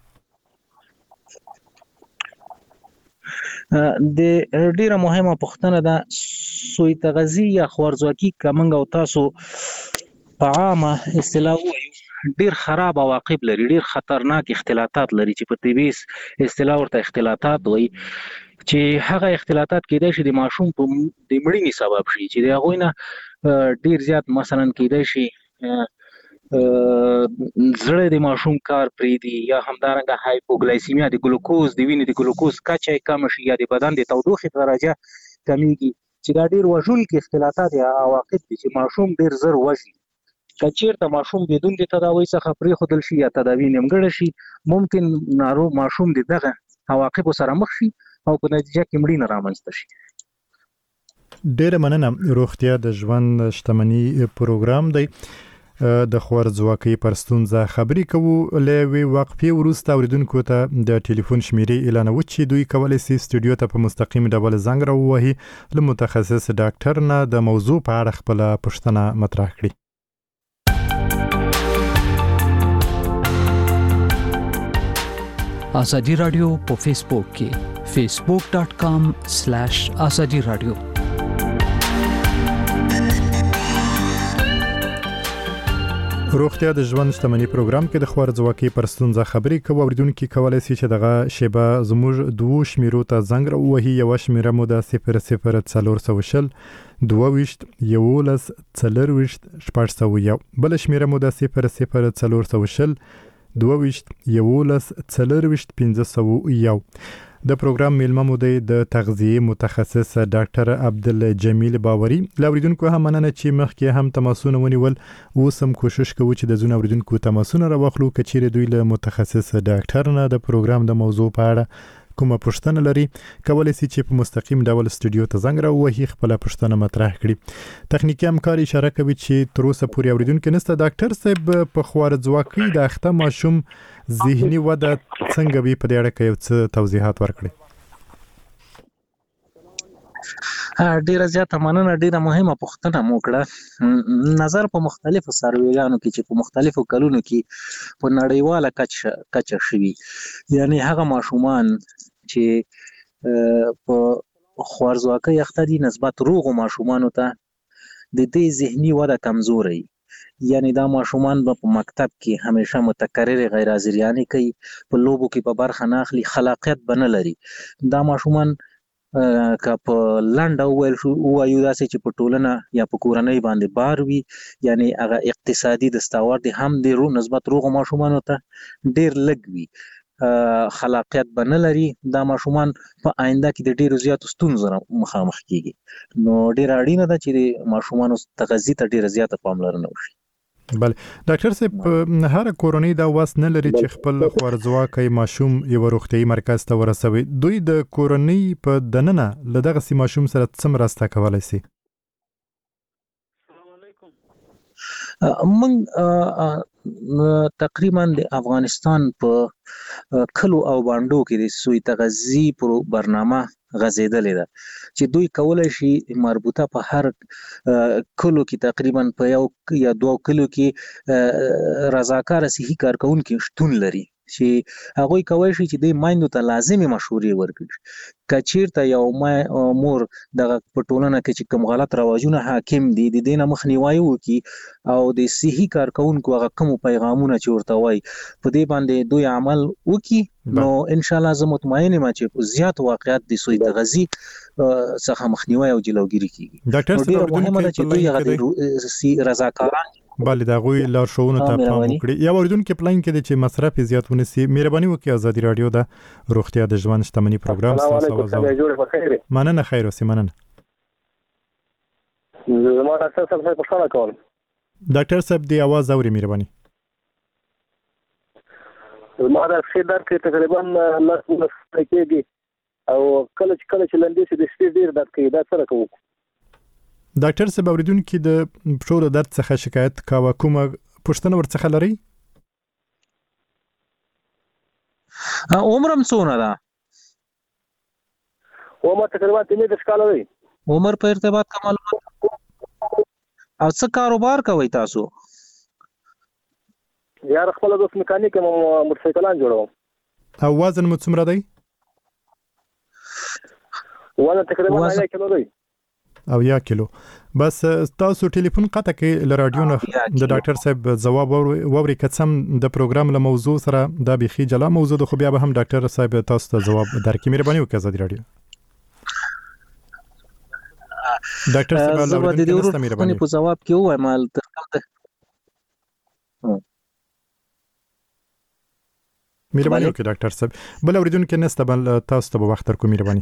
د ډیره مهمه پوښتنه ده سوی تغذیه یا خوارځواکي که موږ او تاسو په عامه اصطلاح ووایو ډیر خراب عواقب لري، ډیر خطرناک اختلاطات لري چې په طبي اصطلاح ورته اختلاطات وایي، چې هغه اختلاطات کېدای شي د ماشوم په د مړینې سبب شي چې د هغوی نه ډیر زیات مثلا کېدای شي زړه د ماشوم کار پریدي یا همدارنګه هایپوګلایسیمیا د ګلوکوز د وینې د ګلوکوز کچه کم شي یا د بدن د تودوخې درجه کمیږي چې دا ډیر وژونکي اختلالات یا عواقب دي چې ماشوم ډیر زر وژني. که چیرته ماشوم بدون د تداوی څخه پرېښودل شي یا تداوی نیمګړې شي ممکن ناروغ ماشوم د دغه عواقبو سره مخ شي او په نتیجه کې مړینه رامنځته شي. ډیره مننه. روغتیا د ژوند شتمني پروګرام دی. د خوارځواکۍ پر ستونزه خبرې کوو. له وی وقفې وروسته اوریدونکو ته د ټلیفون شمیرې اعلانوو چې دوی کولی شي استودیو ته په مستقیم ډول زنګ راووهي له متخصص ډاکټر نه د موضوع په اړه خپله پوښتنه مطرح کړي. آزادی رادیو په فیسبوک کې فیسبوک ډاٹ کام سلیش آزادی رادیو. روغتیا د ژوند شتمني پروګرام کې د خوارځواکۍ پر ستونزه خبرې کوو. اوریدونکي کولی شي چې دغه شیبه زموږ دوو شمیرو ته زنګ راووهي. یوه شمیره مو د صفر صفر څلور سوه شل دوه ویشت یولس څلرویشت شپږ سوه یو، بله شمیره مو د صفر صفر څلور سوه شل دوه ویشت یولس څلرویشت پنځه سوه یو. د پروګرام میلمه مو دی د تغذیه متخصص ډاکټر عبدالجمیل باوري. له اوریدونکو هم مننه چې مخکې هم تماسونه ونیول. اوس هم کوشش کوو چې د ځینو اوریدونکو تماسونه راواخلو که چیرې دوی له متخصص ډاکټر نه د پروګرام د موضوع په اړه کومه پوښتنه لري کولی شي چې په مستقیم ډول استودیو ته زنګ راووهي خپله پوښتنه مطرح کړي. تخنیکي همکار اشاره کوي چې تر اوسه پورې اوریدونکي نشته. ډاکټر صاحب په خوارځواکۍ د اخته ماشوم ذهني وده څنګه وي په دې اړه کې یو څه توضیحات ورکړي. ډیره زیاته مننه. ډیره مهمه پوښتنه مو کړه. نظر په مختلفو سرویګانو کې چې په مختلفو کلونو کې په نړیواله کچه کچه شوي، یعنی هغه ماشومان چې په خوارځواکۍ اخته دي نسبت روغو ماشومانو ته د دې ذهني وده کمزوري، یعنی دا ماشومان په مکتب کې همیشه متکرر غیر حاضریانې کوي، په لوبو کې په برخه نه اخلي، خلاقیت به نه لري. دا ماشومان که په لنډه وویل شو ووایو داسې چې په ټولنه یا په کورنۍ باندې بار وي، یعنی هغه اقتصادي دستاورد هم د رو نسبت روغو ماشومانو ته ډیر لږ وي، خلاقیت به نه لري. دا ماشومان په آینده کې د ډیرو زیاتو ستونزو مخامخ کیږي. نو ډیره اړینه ده چې د ماشومانو تغذیې ته ډیره زیاته پاملرنه وشي. بله ډاکټر صاحب، هر کورنۍ دا وس نه لري چې خپل خوارځواکی ماشوم یو روغتیايي مرکز ته ورسوي. دوی د کورنۍ په دننه له دغسې ماشوم سره څه مرسته کولی شي؟ موږ تقریبا د افغانستان په کلو او بانډو کې د سوی تغذیې برنامه غځېدلې ده چې دوی کولی شي مربوطه په هر کلو کې تقریبا په یو یا دوه کلو کې رضاکار صحي کارکونکي شتون لري چې هغوی کولی شي چې دوی میندو ته لازمې مشورې ورکړي. که چیرته یو مور دغه په ټولنه کې چې کوم غلط رواجونه حاکم دي د دې نه مخنیوی وکړي او د صحي کارکونکو هغه کومو پیغامونه چې ورته وایي په دې باندې دوی عمل وکړي، نو ان شاء الله زه مطمئن یم چې زیات واقعیت د سوی تغذیې څخه مخنیوی او جلوګیري کیږي. ډاکټر صاحب مهمه ده چې دوی هغه رضاکاران بله د هغوی لارښوونو ته پام وکړي. یا اوریدونکي پلان کې دی چې مصرف یې زیات ونیسي. مهرباني وکړئ ازادي راډیو د روغتیا د ژوند شتمني پروګرام ستاسو وزو مننه. خیر اوسئ. مننه. زما ډاکټر صاحب څه پوښتنه کوم؟ ډاکټر صاحب دی आवाज اوري مهرباني. زما د ښې درد کې تقریبا لس لس کېږي او کله چې کله چې لندې شي د شپې ډېر درد کوي. دا څه کوو؟ ډاکټر صاحب اوریدونکي د پښو د درد څخه شکایت کاوه، کومه پوښتنه ورڅخه لرئ؟ عمر هم څونه ده؟ عمر تقریبا پنځه دېرش کاله دی. عمر په ارتباط کا معلومات او څه کاروبار کوئ تاسو؟ یار خپل دوست میکانیک یم، موټرسایکلان جوړوم. او وزن مو څومره دی؟ وزن تقریبا اویا کیلو دی. اویا کیلو. بس تاسو ټلیفون قطع کړئ له راډیو نه د ډاکټر صاحب ځواب واورئ. که څه هم د پروګرام له موضوع سره دا بیخي جلا موضوع ده، خو بیا به هم ډاکټر صاحب تاسو ته ځواب درکړي. مهرباني وکړئ ازادي راډیو. ډاکټر صاحب له اوریدونکو نسته مهرباني په ځواب کې ووایم مهرباني وکړئ ډاکټر صاحب. بل اوریدونکو نسته بل تاسو ته به وخت تر کوم مهرباني.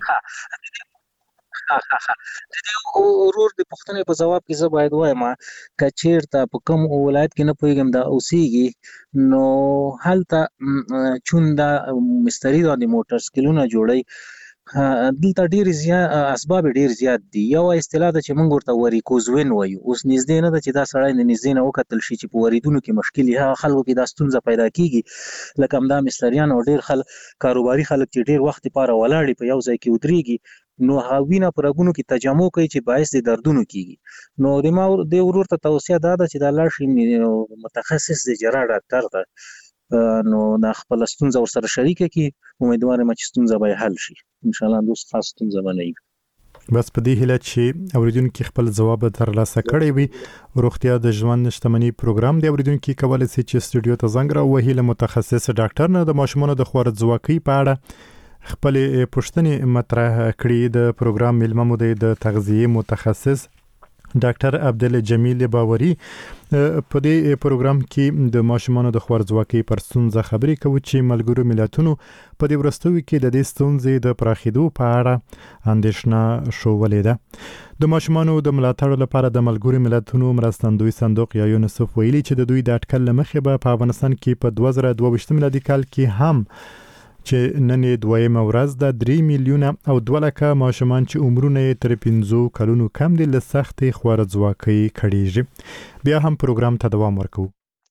د دې ورور د پښتنې په جواب کې زه باید وایم که چیرته په کوم ولایت کې نه پوهیږم دا اوسېږي نو هلته چون دا مستری دا د موټر سکلونه جوړي دلته ډیر زیات اسباب ډیر زیات دي. یو اصطلاح ده چې موږ ورته وریکوزوین وایو. اوس نږدې نه ده چې دا سړی د نږدې نه وکتل شي چې په وریدونو کې مشکل یا خلکو کې دا ستونزه پیدا کیږي لکه همدا مستریان او ډیر خلک کاروباري خلک چې ډیر وخت لپاره ولاړ په یو ځای کې ودرېږي نو هاوینه پر غونو کې تجمع کوي چې باعث د دردونو کیږي. نو د ما د ورور ته توصیه ده چې دا لاړ شي متخصص د جراح ډاکټر ته نو دا خپل ستونزه ورسره شریکه کی. امیدوار یم چې ستونزه به حل شي ان شاء الله. دوست خاص ستونزه باندې بس په دې هیله چې اوریدونکو خپل ځواب ترلاسه کړی وي. روغتیا د ژوند شتمنۍ پروګرام دی. اوریدونکو کولای شي چې استودیو ته زنګ را وهي له متخصص ډاکټر نه د ماشومانو د خوارځواکۍ په اړه خپل پوښتنې مطرح کړي. د پروګرام میلمه مو د تغذیه متخصص ډاکټر عبدالجمیل باوري. په دې پروګرام کې د ماشومانو د خوارځواکۍ پر ستونزه خبرې کوي چې ملګرو ملتونو په دې ورستوي کې د دې ستونزې د پراخېدو په اړه اندېښنه شوولې ده. د ماشومانو د ملاتړ لپاره د ملګرو ملتونو مرستندوی صندوق یا یونیسف ویلي چې د دوی د اټکل لمخې به په افغانستان کې په دوه زره دوه ویشت میلادي کال کې هم چې نن دویمه ورځ د درې میلیونه او دوه لکه ماشومان چې عمرونه یې تر پنځو کلونو کم دي له سختې خوارځواکۍ کړیږي. بیا هم پروګرام ته دوام ورکوو.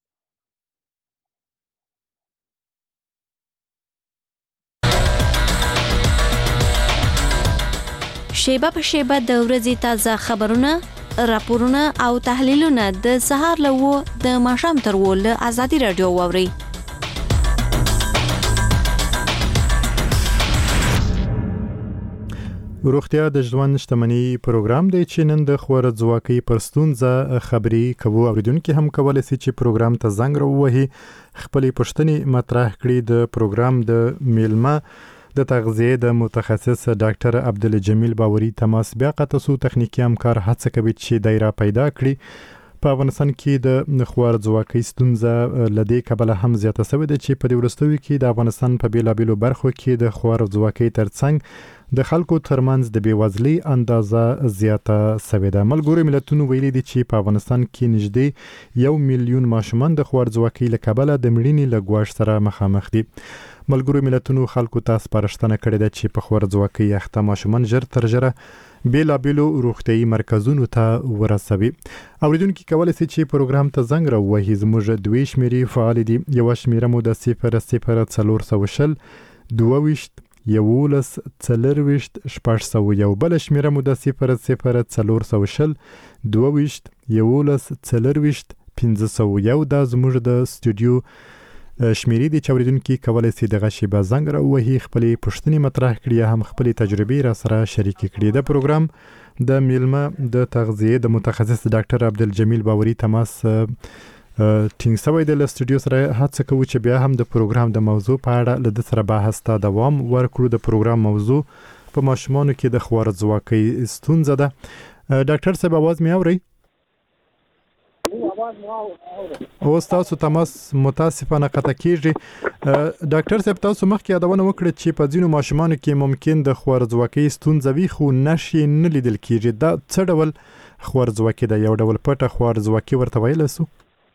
شیبه په شیبه د ورځې تازه خبرونه، راپورونه او تحلیلونه د سهار له و د ماښام تر و له ازادي رادیو واورئ. روغتیا د ژوند شتمنۍ پروګرام دی چې نن د خوارځواکۍ پر ستونزه خبرې کوو. اوریدونکو هم کولای شي چې پروګرام ته زنګ راووهي خپلې پوښتنې مطرح کړي. د پروګرام د میلمه د تغذیه د متخصص ډاکټر عبدالجمیل باوري تماس بیا قطسو تخنیکی همکار هڅه کوي چې دایره پیدا کړي. په افغانستان کې د خوارځواکۍ ستونزه لدې کبله هم زیاته شوې ده چې په دې وروستیو کې د افغانستان په بیلابیلو برخو کې د خوارځواکۍ ترڅنګ د خلکو ترمنځ د بیوزلۍ اندازه زیاته شوې ده. ملګرو ملتونو ویلي دي چې په افغانستان کې نږدې یو میلیون ماشومان د خوارځواکۍ له کبله د مړینې له ګواښ سره مخامخ دي. ملګرو ملتونو خلکو ته سپارښتنه کړې ده چې په خوارځواکۍ اخته ماشومان ژر تر ژره بیلابیلو روغتیايي مرکزونو ته ورسوي. اوریدونکو کولای شي چې پروګرام ته زنګ راووهي. زموږ دوه شمیرې فعال دي. یو شمیره مو د صفر صفر څلور سوه شل دوه ویشت یولس څلرویشت شپږ سوه یو. بل شمیره مو د صفر صفر څلور سوه شل دوه ویشت یولس څلرویشت پنځه سوه یو. دا زموږ د استودیو شمیرې دي چې اوریدونکو کولای شي دغه شیبه زنګ راووهي خپلې پوښتنې مطرح کړي یا هم خپلې تجربې را سره شریکې کړي. د پروګرام د میلمه د تغذیه د متخصص ډاکټر عبدالجمیل باوري تماس ټینګ سوی د استودیو سره هڅه کوي چې بیا هم د پروګرام د موضوع په اړه له د سره بحث ته دوام ورکړو. د پروګرام موضوع په ماشومانو کې د خوارځواکۍ ستونزه ده. ډاکټر صاحب आवाज مې اوري؟ اوس تاسو تماس متاسفانه قطع کیږي. ډاکټر صاحب تاسو مخکې یادونه وکړه چې په ځینو ماشومانو کې ممکن د خوارځواکۍ ستونزه وي خو نښې نه لیدل کیږي. دا څه ډول خوارځواکۍ ده؟ یو ډول پټه خوارځواکۍ ورته ویلی سو؟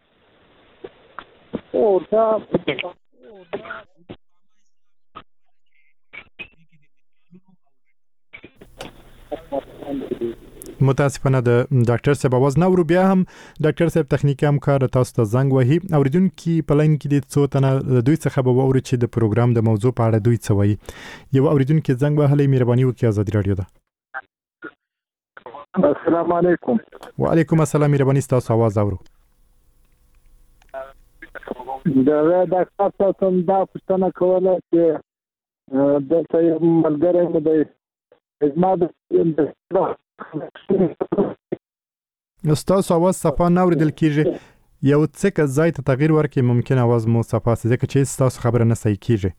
متاسفانه د ډاکټر صاحب आवाज نه ورو. بیا هم ډاکټر صاحب تخنیکی همکار تاسو ته زنګ وهي. اوریدونکو په لاین کې د څو تنه دوی څخه به ووري چې د پروګرام د موضوع په اړه دوی څه وایي. یو اوریدونکو زنګ وهلی. مهرباني وکړئ ازادي رادیو ده. السلام علیکم. وعلیکم السلام. مهرباني تاسو आवाज اورو. دا ډاکټر تاسو دا پوښتنه کوله چې دلته ملګری مو دی زما د ستاسو आवाज صفا نه اوریدل کیږي. یو څه که ځای ته تغییر ورکړي ممکن आवाज مو صفا شي ځکه چې ستاسو خبره نه صحیح کیږي.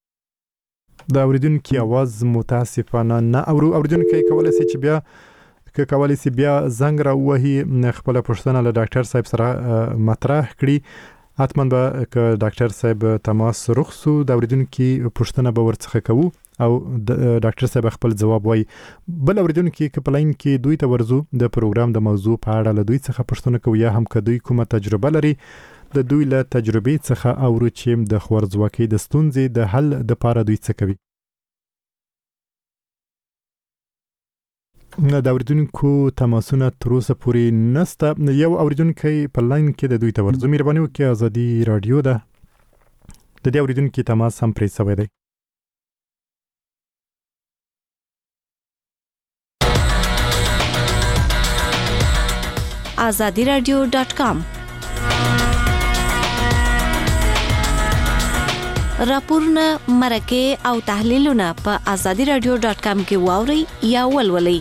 دا اوریدونکو आवाज متاسفانه نه اورو. اوریدونکو کولای شي چې بیا که کولای شي بیا زنګ را وهي خپل پوښتنه له ډاکټر صاحب سره مطرح کړي حتما به که ډاکټر صاحب تماس رخصو د اوریدونکو پوښتنه به ورڅخه کوو او ډاکټر صاحب خپل جواب وایي. بل اوریدونکو کې په لاین کې دوی ته ورزو د پروګرام د موضوع په اړه له دوی څخه پوښتنه کوي یا هم که دوی کومه تجربه لري د دوی له تجربې څخه اورو چې د خوارځواکۍ د ستونزې د حل د لپاره دوی څه کوي. د اوریدونکو تماسونه تر اوسه پورې نسته. یو اوریدونکو په لاین کې د دوی ته ورزو. مهرباني وکړئ، ازادي رادیو ده، د دې اوریدونکو تماس هم پرې شوی دی. azadi radio dot com راپورونه، مرکه او تحلیلونه په azadi radio dot com کې واوري یا ولولئ.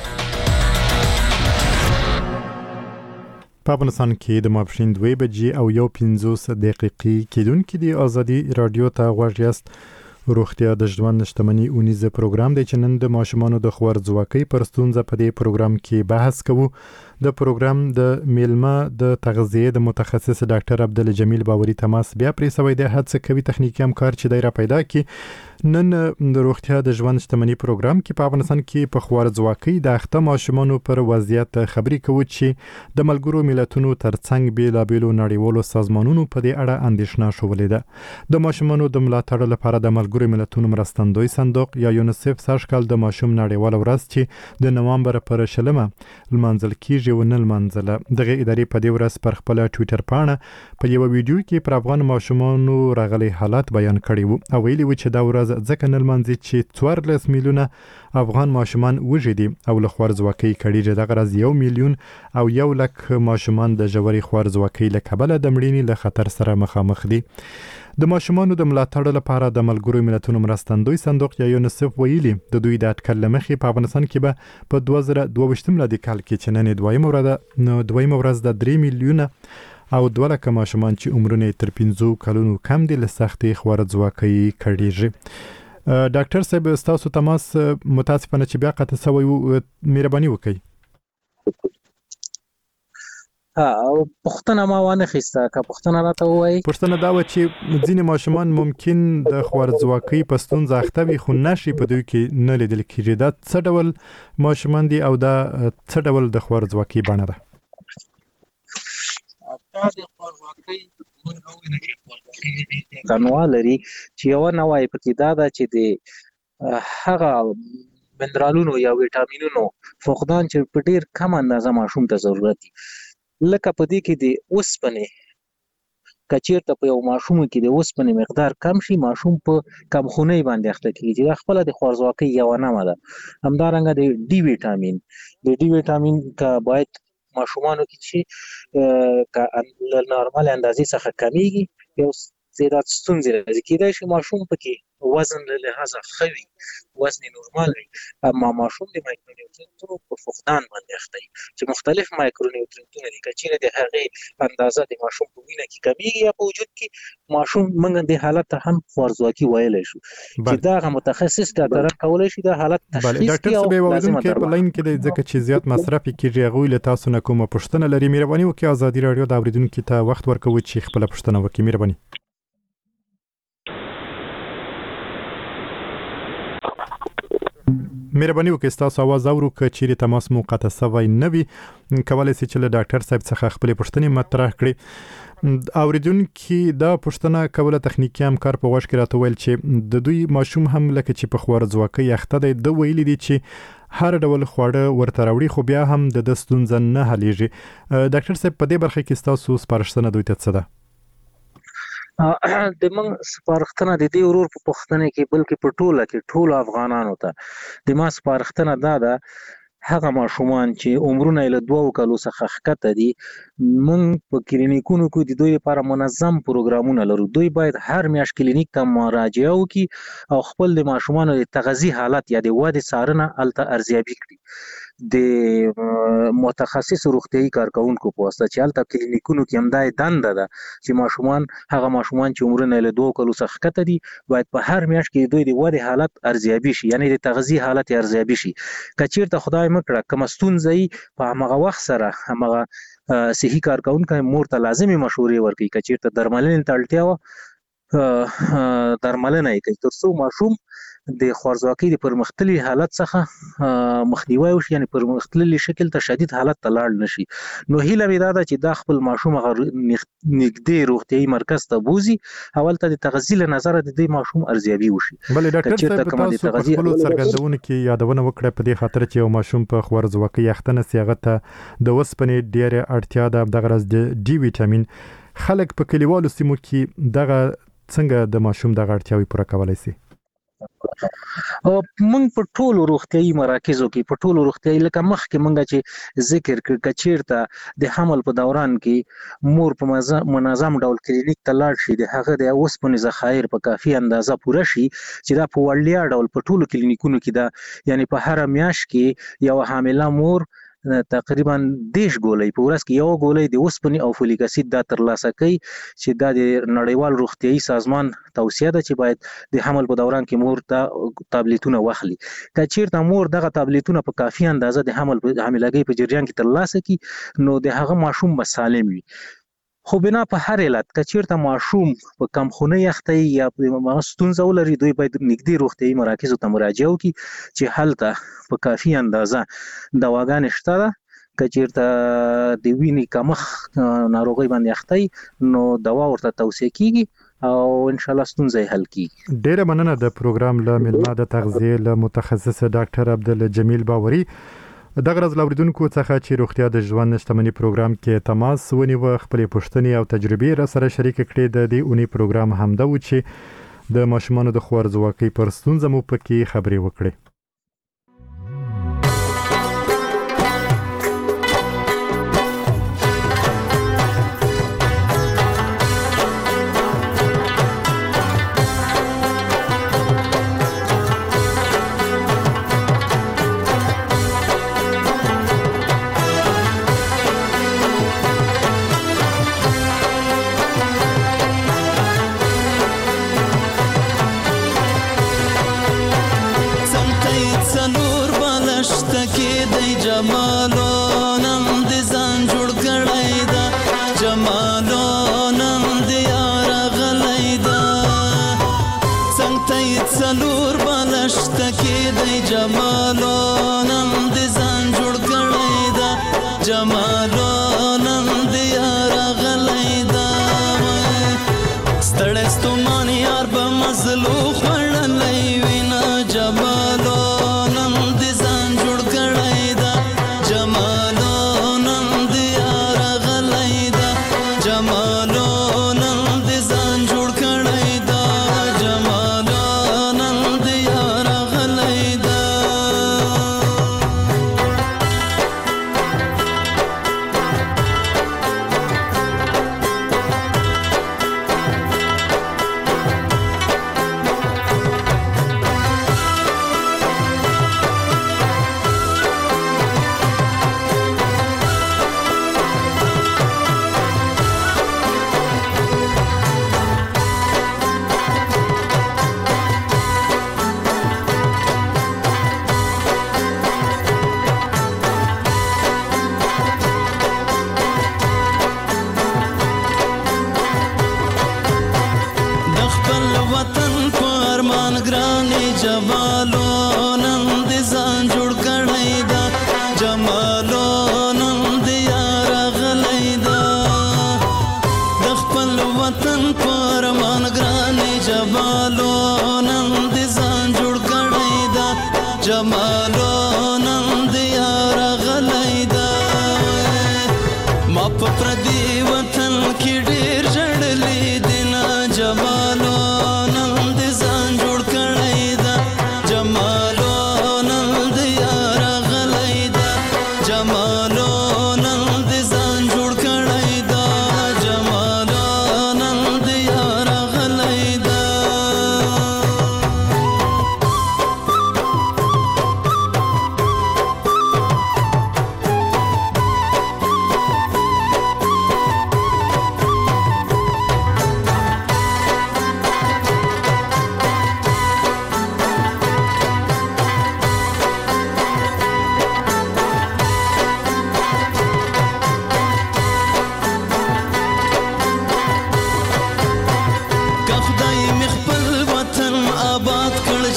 په افغانستان کې د ماپښین دوه بجې او یو پنځوس دقیقې کېدونکې دی. ازادي رادیو ته غوږ یاست. روغتیا د ژوند شتمنۍ اونیزه پروګرام دی چې نن د ماشومانو د خوارځواکۍ پر ستونزه په دې پروګرام کې بحث کوو. د پروګرام د میلمه د تغذیه د متخصص ډاکټر عبدالجمیل باوري تماس بیا پرې سوی دی. هڅه کوي تخنیکی همکار چې دای را پیدا کړي. نن د روغتیا د ژوند شتمنۍ پروګرام کې په افغانستان کې په خوارځواکۍ د اخته ماشومانو پر وضعیت خبرې کوو چې د ملګرو ملتونو ترڅنګ بیلابیلو نړیوالو سازمانونو په دې اړه اندېښنه شولې ده. د ماشومانو د ملاتړ لپاره د ملګرو ملتونو مرستندوی صندوق یا یونیسف سږ کال د ماشوم نړیواله ورځ چې د نوامبر پر شلمه لمانځل کیږي ونه لمانځله. دغه ادارې په دې ورځ پر خپل ټویټر پاڼه په یو ویډیو کې پر افغان ماشومانو راغلي حالات بیان کړي وو او ویلي و چې دا ورځ ځکه نه لمانځي چې څوارلس میلیونه افغان ماشومان وږي دي او له خوارځواکۍ کړيږي. دغه ورځ یو میلیون او یو لک ماشومان د ژورې خوارځواکۍ له کبله د مړینې له خطر سره مخامخ دي. د ماشومانو د ملاتړ لپاره د ملګرو ملتونو مرستندوی صندوق یا یونیسف ویلي د دوی د اټکل لمخې په افغانستان کې به په دوه زره دوه ویشت میلادي کال کې چې نن دویمه ورځ نو دویمه ورځ د درې میلیونه او دوه لکه ماشومان چې عمرونه تر پنځو کلونو کم دي له سختې خوارځواکۍ کړيږي. ډاکټر صاحب تاسو تماس متاسفانه چې بیا قطع شوی وو، مهرباني وکړئ. او پښتنه ما وانه خسته که پښتنه راته وایي. پښتنه دا و چې ځینې ماشومان ممکن د خوارځواکۍ په ستونزه اخته وي خو نشي په دوی کې نه لیدل کېږي. دا څه ډول ماشومان دي او دا څه ډول د خوارځواکۍ بڼه ده؟ دا د خوارځواکۍ تنوع لري چې یو نوای پکې دا ده چې د هغه منرالونو یا ویټامینونو فقدان چې په ډیر کم اندازه ماشوم ته ضرورت دي. لکه په دې کې د اوسپنې کچیرته په یو ماشوم کې د اوسپنې مقدار کم شي، ماشوم په کمخونۍ باندې اخته کیږي. دا خپل د خوارځواکۍ یو نامه ده. همدارنګه د ډي ویټامین د ډي ویټامین کا باید ماشومانو کې چې ک نورمال اندازې څخه کمیږي یو زیات ستونزې راځي. کېدای شي ماشوم پکې وزن له لحاظه ښه وي، وزن نورمال وي، اما ماشوم د مایکرونیوټرنټونو په فقدان باندې اخته وي چې مختلف مایکرونیوټرنټونه دي. که چیرې د هغې اندازه د ماشوم په وینه کې کمیږي یا په وجود کې ماشوم موږ د حالت ته هم خوارځواکي ویلی شو چې دغه متخصص ډاکټران کولی شي دا حالت تشخیص کړي. ډاکټر صاحب یو اوریدونکی په لاین کې دی ځکه چې زیات مصرف کېږي، هغوی له تاسو نه کومه پوښتنه لري. مهرباني وکړئ ازادي راډیو د اوریدونکو ته وخت ورکوي چې خپله پوښتنه وکړي. مهرباني. مهرباني وکړئ تاسو आवाज اورو که چیرې تماس مو قطع شوی نه وي کولای شئ چې له ډاکټر صاحب څخه خپل پوښتنې مطرح کړئ. اوریدونکو دا پوښتنه کوله تخنیکی همکار په واش کې راته ویل چې د دوی ماشوم هم لکه چې په خوارځواکۍ اخته دی، د ویلي دي چې هر ډول خواړه ورته راوړي خو بیا هم د ستونزه نه حلیږي. ډاکټر صاحب په دې برخه کې تاسو سپارښتنه دوی ته څه ده؟ د من سپارښتنه د دې ورور په پښتنه کې بلکې په ټوله کې ټول افغانانو ته د ما سپارښتنه دا ده هغه ماشومان چې عمرونه له دوه کالو څخه ښکته دي موږ په کلینیکونو کې د دوی لپاره منظم پروګرامونه لرو. دوی باید هر میاشت کلینیک ته مراجعه وکړي او خپل د ماشومانو د تغذیه حالت یا د ودې څارنه هلته ارزیابي کړي. د متخصص روغتيایي کارکونکو په واسطه چې هلته کلینیکونو کې هم دا دنده ده چې ماشومان هغه ماشومان چې عمرونه له دوه کلو څخه کته دي باید په هر میاشت کې دوی د ودې حالت ارزیابي شي، یعنی د تغذیه حالت ارزیابي شي. کچیرته خدای مکړه کوم ستونزې په هغه وخت سره هغه صحي کارکونکو مور ته لازمي مشورې ورکړي. کچیرته درملنې ته اړتیا و درملنه یې کوي ترڅو ماشوم د خوارزواکۍ د پرمختللي حالت څخه مخنیوي وشي، یعنی پرمختللي شکل ته شدید حالت ته لاړ نشي. نو هیله مې دا ده چې دا خپل ماشوم هغه نږدې روغتيایي مرکز ته بوزي، اول ته د تغذیه له نظر د دې ماشوم ارزیابي وشي. بلې ډاکټر صاحب تاسو په خپل څرګندونه کې یادونه وکړه په دې خاطر چې یو ماشوم په خوارزواکۍ اخته نسی هغه ته د وسپنې ډیره اړتیا ده، دغه راز د ډي وټامین. خلک په کلیوالو سیمو کې دغه څنګه د ماشوم دغه اړتیاوې پوره کولای شي؟ او موږ په ټولو روغتيایي مراکزو کې په ټولو روغتيایي لکه مخکې موږ چې ذکر کړ کچیرته د حمل په دوران کې مور په منظم ډول کلینیک ته لاړ شي، د هغه د اوسپنې ذخایر په کافي اندازه پوره شي چې دا په وړیا ډول په ټولو کلینیکونو کې دا یعنی په هر میاشت کې یو حامله مور تقریبا دیش ګولۍ په ورځ کې یو ګولۍ د اوسپنې او فولیک اسید دا ترلاسه کوي چې دا د نړیوال روغتيایي سازمان توصیه ده چې باید د حمل په دوران کې مور ته تابلیتونه واخلي. کچیرته مور دغه تابلیتونه په کافي اندازه د حمل په حاملګۍ په جریان کې ترلاسه کړي نو د هغه ماشوم به سالم وي. خو بنا په هر علت کچیرته ماشوم په کمخونی اخته یا په ستونزه ولري دوی باید نږدې روغتيایي مراکزو ته مراجعه وکړي چې هلته په کافي اندازه دواګانې شته ده. کچیرته د وینې کمښت ناروغي باندې اخته نو دوا ورته توصیه کیږي او ان شاء الله ستونزې حل کیږي. ډیره مننه د پروګرام له ملما د تغذیه له متخصص ډاکټر عبدالجمیل باوري. دغه ورځ لوریدونکو څخه چې روغتیا د ژوند شتمنۍ پروګرام کې تماس ونیو، خپل پوښتنې او تجربې را سره شریک کړې. د دې اونۍ پروګرام همدا و چې د ماشومانو د خوارزواکۍ پر ستونزو مو پکې خبرې وکړې.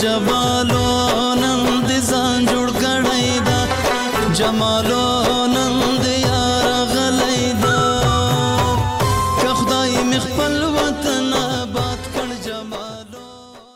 جوان